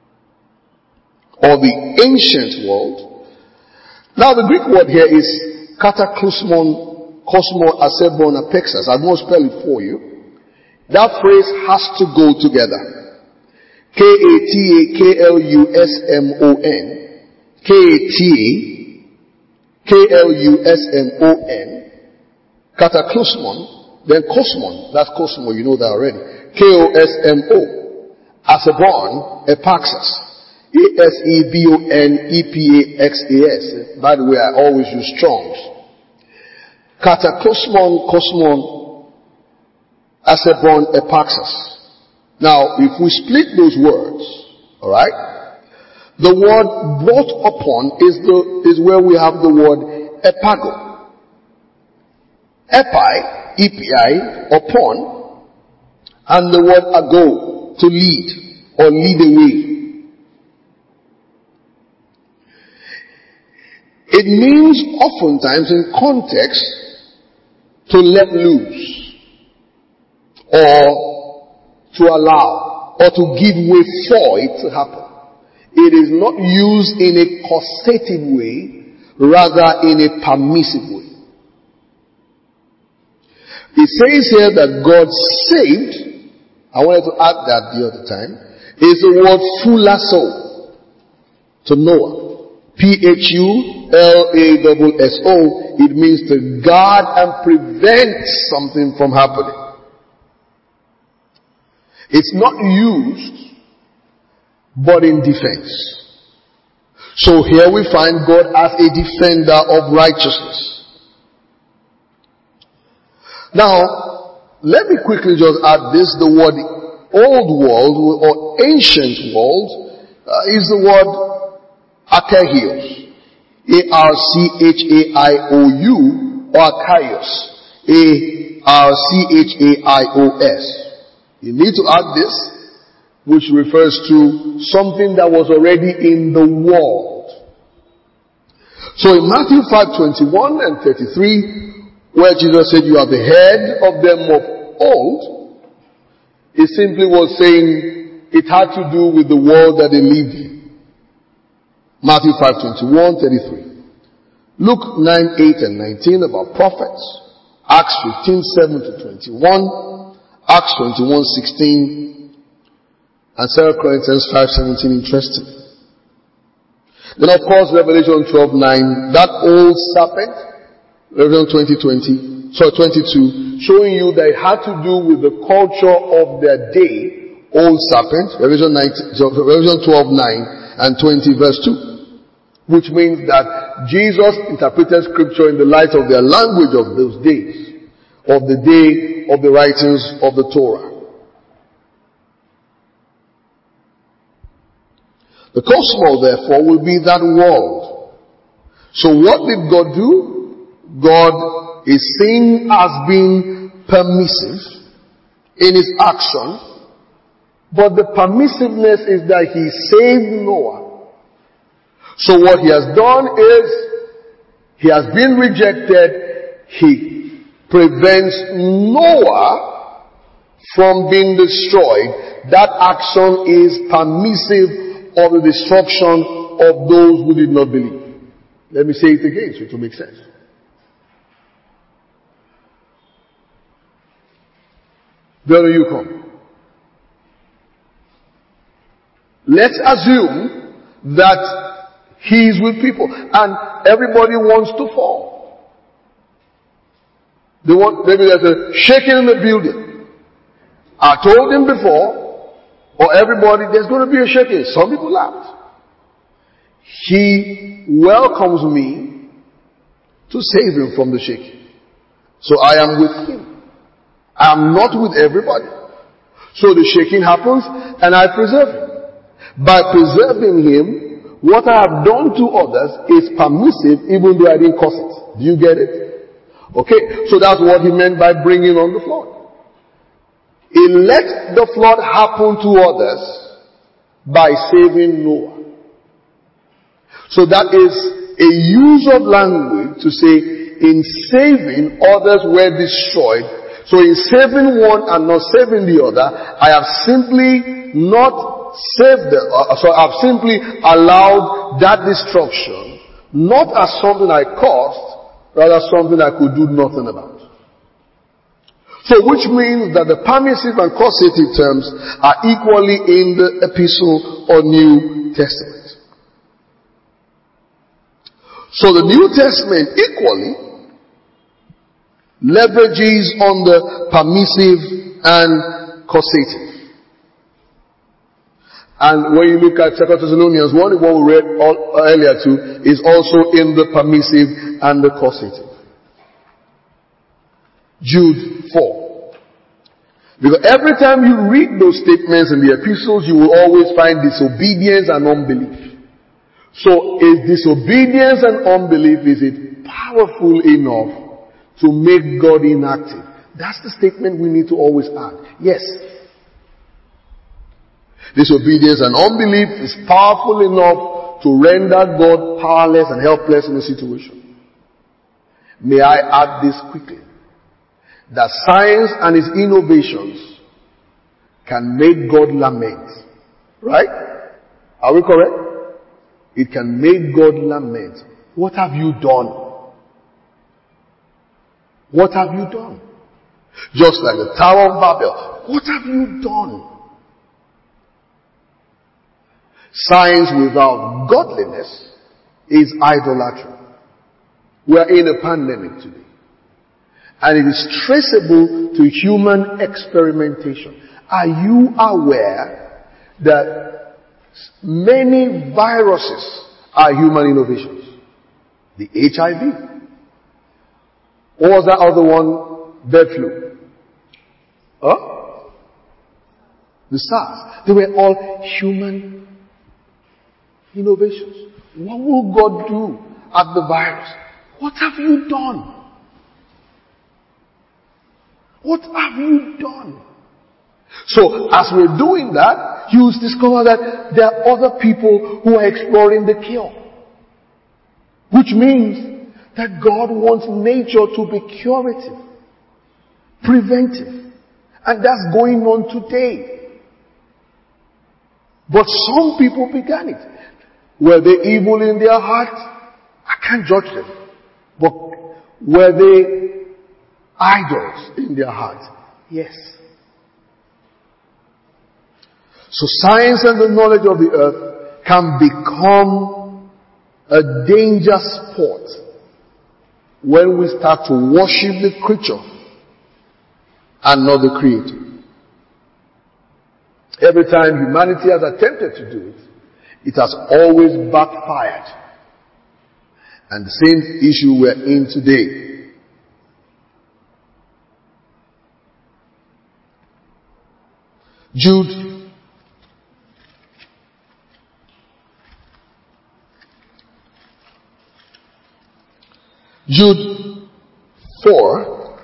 or the ancient world. Now, the Greek word here is kataklysmon Cosmo Asebon Apexas. I'm going to spell it for you. That phrase has to go together. K A T A K L U S M O N. K A T A K L U S M O N. Cataclysmon. Then Cosmon. That's Cosmo. You know that already. K O S M O. Asebon Epaxas. A S E B O N E P A X A S. By the way, I always use Strong's. Cataclysmon, Cosmon, Asebon, Epaxas. Now, if we split those words, alright, the word brought upon is the, is where we have the word epago. Epi, E P I, upon, and the word ago, to lead, or lead away. It means oftentimes in context to let loose, or to allow, or to give way for it to happen. It is not used in a causative way, rather in a permissive way. It says here that God saved, I wanted to add that the other time, is the word phulasso, to Noah. P H U L A S S O, it means to guard and prevent something from happening. It's not used, but in defense. So here we find God as a defender of righteousness. Now, let me quickly just add this. The word old world or ancient world uh, is the word archaios. A R C H A I O U or archaios. A R C H A I O S. You need to add this, which refers to something that was already in the world. So in Matthew five twenty-one and thirty-three, where Jesus said, "You are the head of them of old," it simply was saying it had to do with the world that they lived in. Matthew five twenty-one, thirty-three. Luke nine, eight and nineteen about prophets. Acts fifteen, seven to twenty-one. Acts twenty-one, sixteen. And Second Corinthians five seventeen, interesting. Then of course Revelation twelve nine, that old serpent, Revelation twenty twenty, sorry twenty-two, showing you that it had to do with the culture of their day, old serpent, Revelation nineteen, so Revelation twelve nine and twenty verse two. Which means that Jesus interpreted scripture in the light of their language of those days, of the day of the writings of the Torah. The cosmos, therefore, will be that world. So what did God do? God is seen as being permissive in his action, but the permissiveness is that he saved Noah. So what he has done is, he has been rejected, he prevents Noah from being destroyed. That action is permissive of the destruction of those who did not believe. Let me say it again so it will make sense. Where do you come? Let's assume that he is with people and everybody wants to fall. They want, maybe there's a shaking in the building. I told him before, or everybody, there's going to be a shaking. Some people laughed. He welcomes me to save him from the shaking. So I am with him. I am not with everybody. So the shaking happens and I preserve him. By preserving him, what I have done to others is permissive even though I didn't cause it. Do you get it? Okay, so that's what he meant by bringing on the flood. He let the flood happen to others by saving Noah. So that is a use of language to say, in saving, others were destroyed. So in saving one and not saving the other, I have simply not saved them. So I've simply allowed that destruction, not as something I caused, rather something I could do nothing about. So which means that the permissive and causative terms are equally in the Epistle or New Testament. So the New Testament equally leverages on the permissive and causative. And when you look at Second Thessalonians one, what we read earlier too, is also in the permissive and the causative. Jude four. Because every time you read those statements in the epistles, you will always find disobedience and unbelief. So is disobedience and unbelief, is it powerful enough to make God inactive? That's the statement we need to always add. Yes. Disobedience and unbelief is powerful enough to render God powerless and helpless in a situation. May I add this quickly? That science and its innovations can make God lament. Right? Are we correct? It can make God lament. What have you done? What have you done? Just like the Tower of Babel. What have you done? Science without godliness is idolatry. We are in a pandemic today. And it is traceable to human experimentation. Are you aware that many viruses are human innovations. The H I V. What was that other one? Bird flu. Huh? The SARS. They were all human innovations. What will God do at the virus? What have you done? What have you done? So, as we're doing that, you will discover that there are other people who are exploring the cure. Which means that God wants nature to be curative, preventive. And that's going on today. But some people began it. Were they evil in their heart? I can't judge them. But were they idols in their heart? Yes. So science and the knowledge of the earth can become a danger sport when we start to worship the creature and not the creator. Every time humanity has attempted to do it, it has always backfired. And the same issue we're in today. Jude Jude four.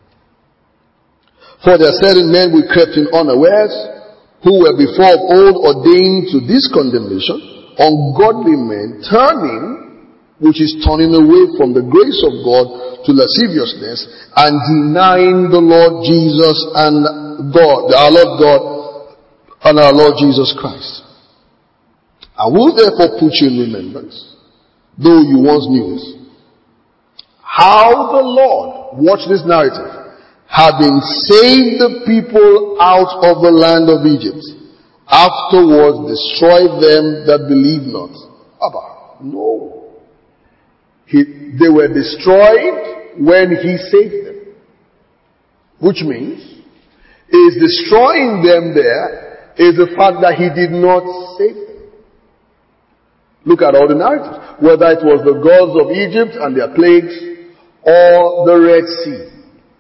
For there are certain men which crept in unawares, who were before of old ordained to this condemnation, ungodly men, turning, which is turning away from the grace of God to lasciviousness, and denying the Lord Jesus and God, our Lord God, and our Lord Jesus Christ. I will therefore put you in remembrance, though you once knew it, how the Lord, watch this narrative, having saved the people out of the land of Egypt, afterwards destroyed them that believed not. Abba, no. He, they were destroyed when he saved them. Which means, is destroying them there is the fact that he did not save them. Look at all the narratives. Whether it was the gods of Egypt and their plagues, or the Red Sea.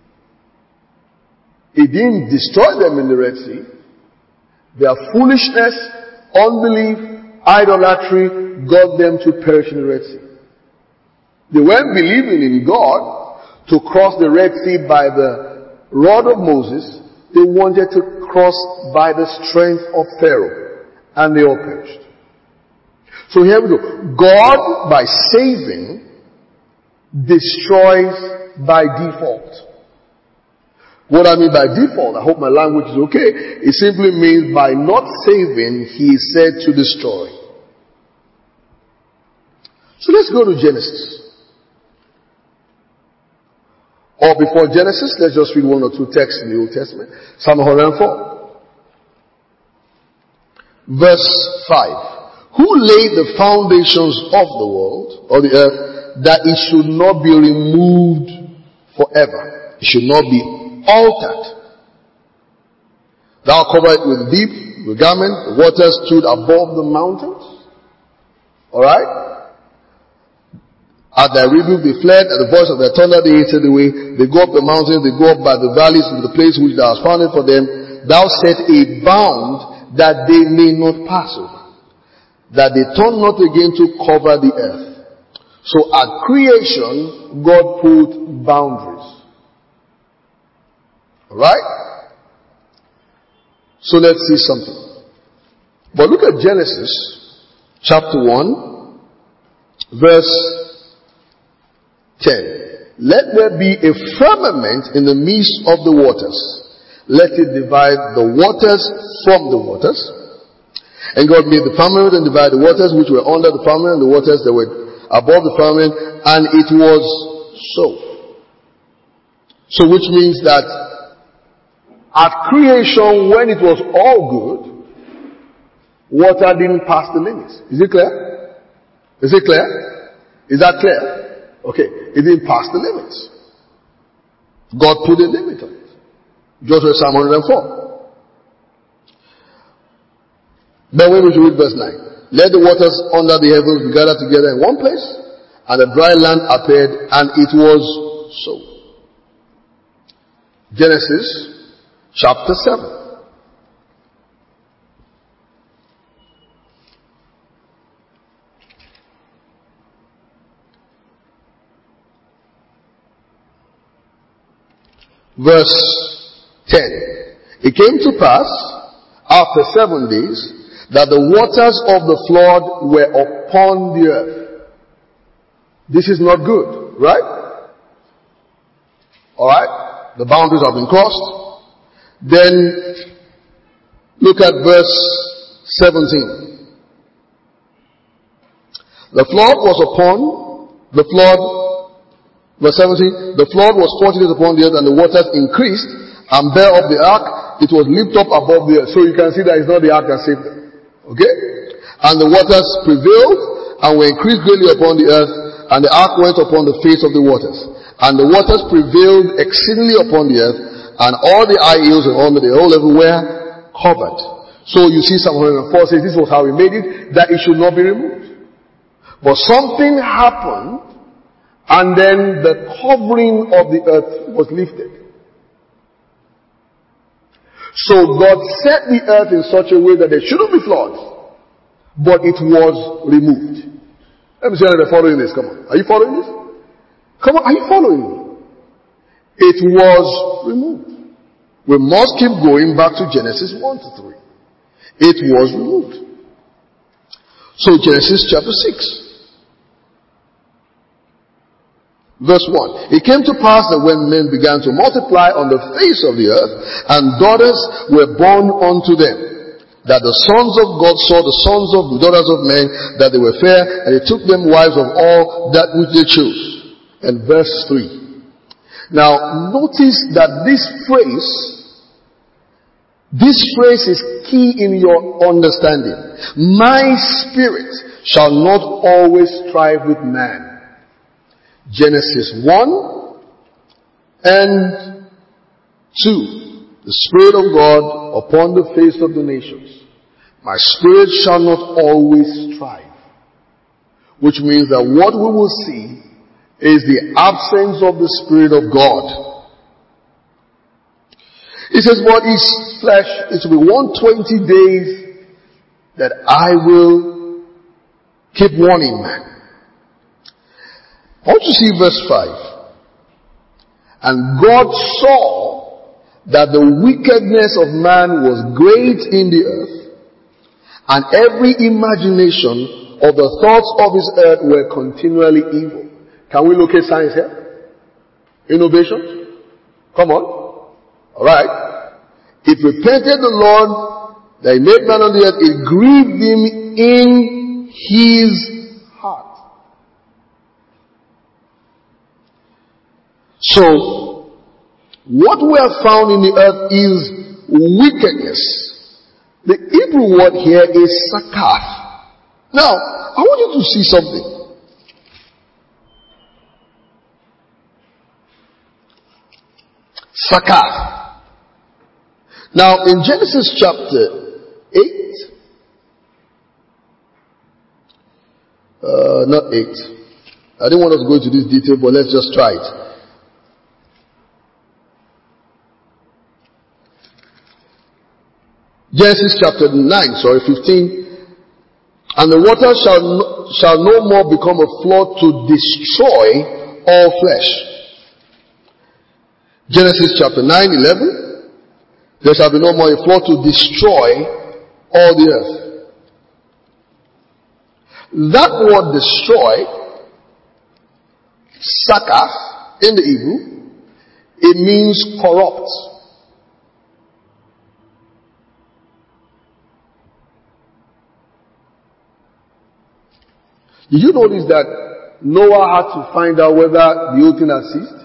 He didn't destroy them in the Red Sea. Their foolishness, unbelief, idolatry got them to perish in the Red Sea. They weren't believing in God to cross the Red Sea by the rod of Moses. They wanted to cross by the strength of Pharaoh. And they all perished. So here we go. God, by saving, destroys by default. What I mean by default, I hope my language is okay, it simply means by not saving, he is said to destroy. So let's go to Genesis. Or before Genesis, let's just read one or two texts in the Old Testament. Psalm one hundred four. Verse five. Who laid the foundations of the world, or the earth, that it should not be removed forever? It should not be altered. Thou covered with deep, the garment, the waters stood above the mountains. Alright? At thy rebuke they fled, at the voice of thy thunder they hated away. They go up the mountains, they go up by the valleys to the place which thou hast founded for them. Thou set a bound that they may not pass over, that they turn not again to cover the earth. So at creation, God put boundaries. Alright? So let's see something. But look at Genesis chapter one, verse ten. Let there be a firmament in the midst of the waters. Let it divide the waters from the waters. And God made the firmament and divided the waters which were under the firmament and the waters that were above the firmament, and it was so. So which means that at creation, when it was all good, water didn't pass the limits. Is it clear? Is it clear? Is that clear? Okay. It didn't pass the limits. God put a limit on it. Just read Psalm one hundred four. Then when we should read verse nine. let the waters under the heavens be gathered together in one place, and the dry land appeared, and it was so. Genesis chapter seven. Verse ten. It came to pass after seven days that the waters of the flood were upon the earth. This is not good, right? Alright? The boundaries have been crossed. Then look at verse seventeen. The flood was upon the flood Verse seventeen, the flood was forty days upon the earth, and the waters increased and bare up the ark. It was lifted up above the earth. So you can see that it's not the ark that saved them. Okay? And the waters prevailed and were increased greatly upon the earth, and the ark went upon the face of the waters. And the waters prevailed exceedingly upon the earth, and all the high hills and all the whole everywhere covered. So you see Psalm one hundred four says this was how he made it, that it should not be removed. But something happened, and then the covering of the earth was lifted. So God set the earth in such a way that there shouldn't be floods, but it was removed. Let me see if they're following this. Come on. Are you following this? Come on. Are you following me? It was removed. We must keep going back to Genesis one to three. It was removed. So Genesis chapter six. Verse one. It came to pass that when men began to multiply on the face of the earth, and daughters were born unto them, that the sons of God saw the sons of the daughters of men, that they were fair, and they took them wives of all that which they chose. And verse three. Now notice that this phrase, this phrase is key in your understanding. My spirit shall not always strive with man. Genesis one and two. The Spirit of God upon the face of the nations. My spirit shall not always strive. Which means that what we will see is the absence of the Spirit of God. It says, but his flesh, it will be one hundred twenty days that I will keep warning man. I want you to see verse five. And God saw that the wickedness of man was great in the earth, and every imagination of the thoughts of his earth were continually evil. Can we locate science here? Innovation? Come on. Alright. It repented the Lord that he made man on the earth. It grieved him in his heart. So, what we have found in the earth is wickedness. The Hebrew word here is sakath. Now, I want you to see something. Sakath. Now, in Genesis chapter eight, uh, not eight. I didn't want us to go into this detail, but let's just try it. Genesis chapter nine, sorry, fifteen. And the water shall no, shall no more become a flood to destroy all flesh. Genesis chapter nine, eleven. There shall be no more a flood to destroy all the earth. That word destroy, sakath, in the Hebrew, it means corrupt. Did you notice that Noah had to find out whether the whole thing had ceased?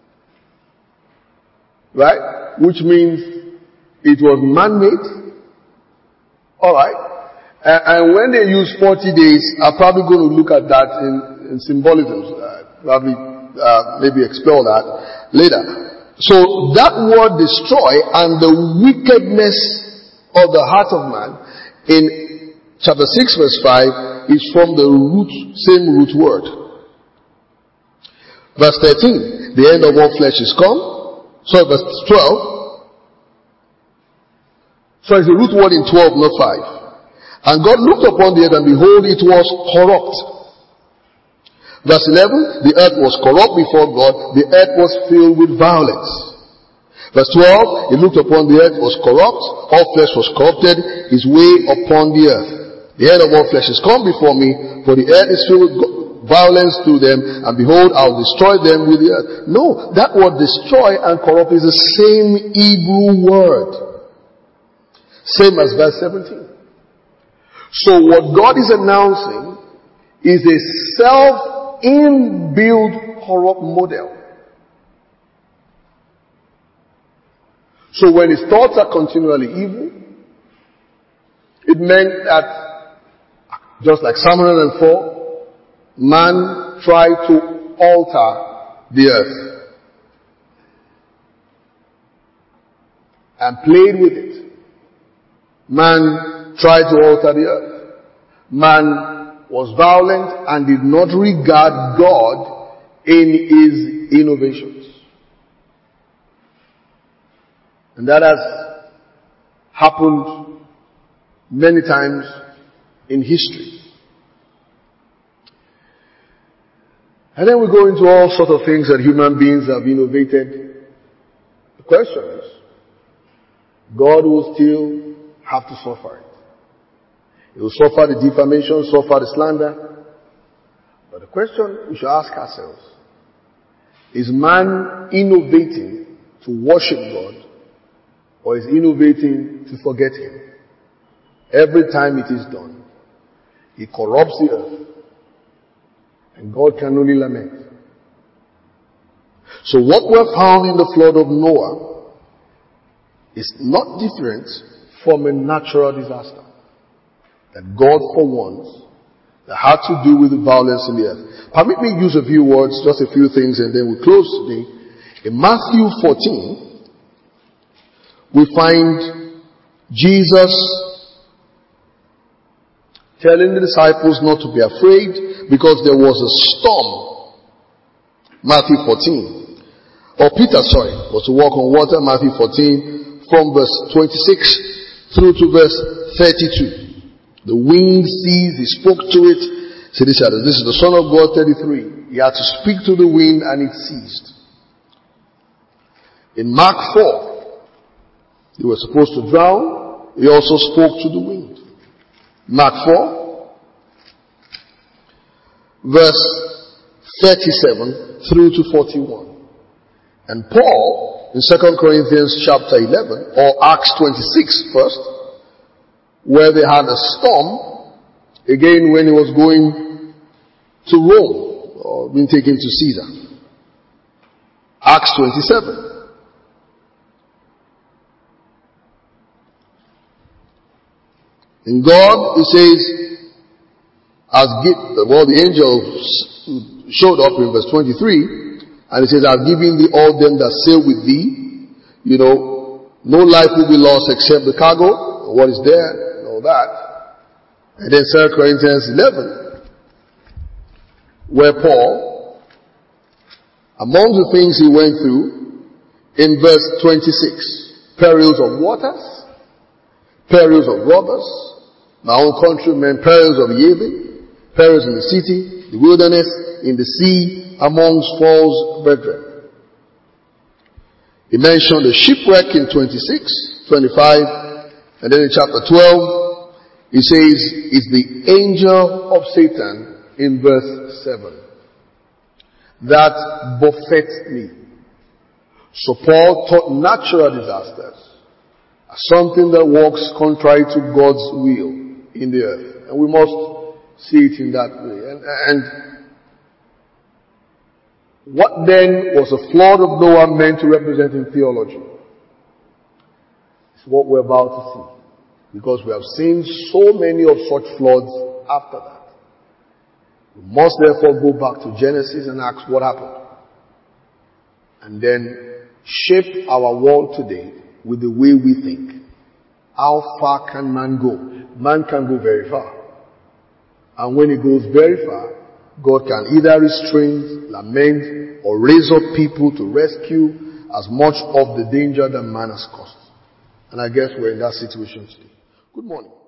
Right? Which means it was man-made. Alright. And, and when they use forty days, I'm probably going to look at that in, in symbolisms. Uh, probably, uh, maybe expel that later. So that word destroy and the wickedness of the heart of man in chapter six verse five is from the root, same root word. Verse thirteen, the end of all flesh is come. Sorry, verse twelve. So it's the root word in twelve, not five. And God looked upon the earth, and behold, it was corrupt. Verse eleven, the earth was corrupt before God, the earth was filled with violence. Verse twelve, he looked upon the earth, was corrupt, all flesh was corrupted, his way upon the earth. The head of all flesh is come before me, for the earth is filled with violence through them, and behold, I'll destroy them with the earth. No, that word destroy and corrupt is the same Hebrew word. Same as verse seventeen. So what God is announcing is a self-inbuilt corrupt model. So when his thoughts are continually evil, it meant that, just like Psalm one hundred four, man tried to alter the earth and played with it. Man tried to alter the earth. Man was violent and did not regard God in his innovations. And that has happened many times in history. And then we go into all sorts of things that human beings have innovated. The question is, God will still have to suffer it. He will suffer the defamation, suffer the slander. But the question we should ask ourselves, is man innovating to worship God, or is innovating to forget him? Every time it is done, he corrupts the earth, and God can only lament. So what we're found in the flood of Noah is not different from a natural disaster that God for once that had to do with the violence in the earth. Permit me use a few words, just a few things, and then we close today. In Matthew fourteen, we find Jesus telling the disciples not to be afraid because there was a storm. Matthew fourteen. Or Peter, sorry, was to walk on water. Matthew fourteen, from verse twenty-six through to verse thirty-two. The wind ceased, he spoke to it. See, this is the Son of God, thirty-three. He had to speak to the wind and it ceased. In Mark four, they were supposed to drown. He also spoke to the wind. Mark four, verse thirty-seven through to forty-one. And Paul, in Second Corinthians chapter eleven, or Acts twenty-six first, where they had a storm, again when he was going to Rome, or being taken to Caesar. Acts twenty-seven. In God, it says, as well, the angels showed up in verse twenty-three, and it says, I've given thee all them that sail with thee. You know, no life will be lost except the cargo, what is there, and all that. And then Second Corinthians eleven, where Paul, among the things he went through, in verse twenty-six, perils of waters, perils of robbers, my own countrymen, perils of Yavin, perils in the city, the wilderness, in the sea, amongst false brethren. He mentioned the shipwreck in twenty-six, twenty-five, and then in chapter twelve, he says, it's the angel of Satan in verse seven. That buffets me. So Paul taught natural disasters as something that works contrary to God's will in the earth. And we must see it in that way. And, and what then was the flood of Noah meant to represent in theology? It's what we're about to see. Because we have seen so many of such floods after that. We must therefore go back to Genesis and ask what happened. And then shape our world today with the way we think. How far can man go? man can go very far. And when it goes very far, God can either restrain, lament, or raise up people to rescue as much of the danger that man has caused. And I guess we're in that situation today. Good morning.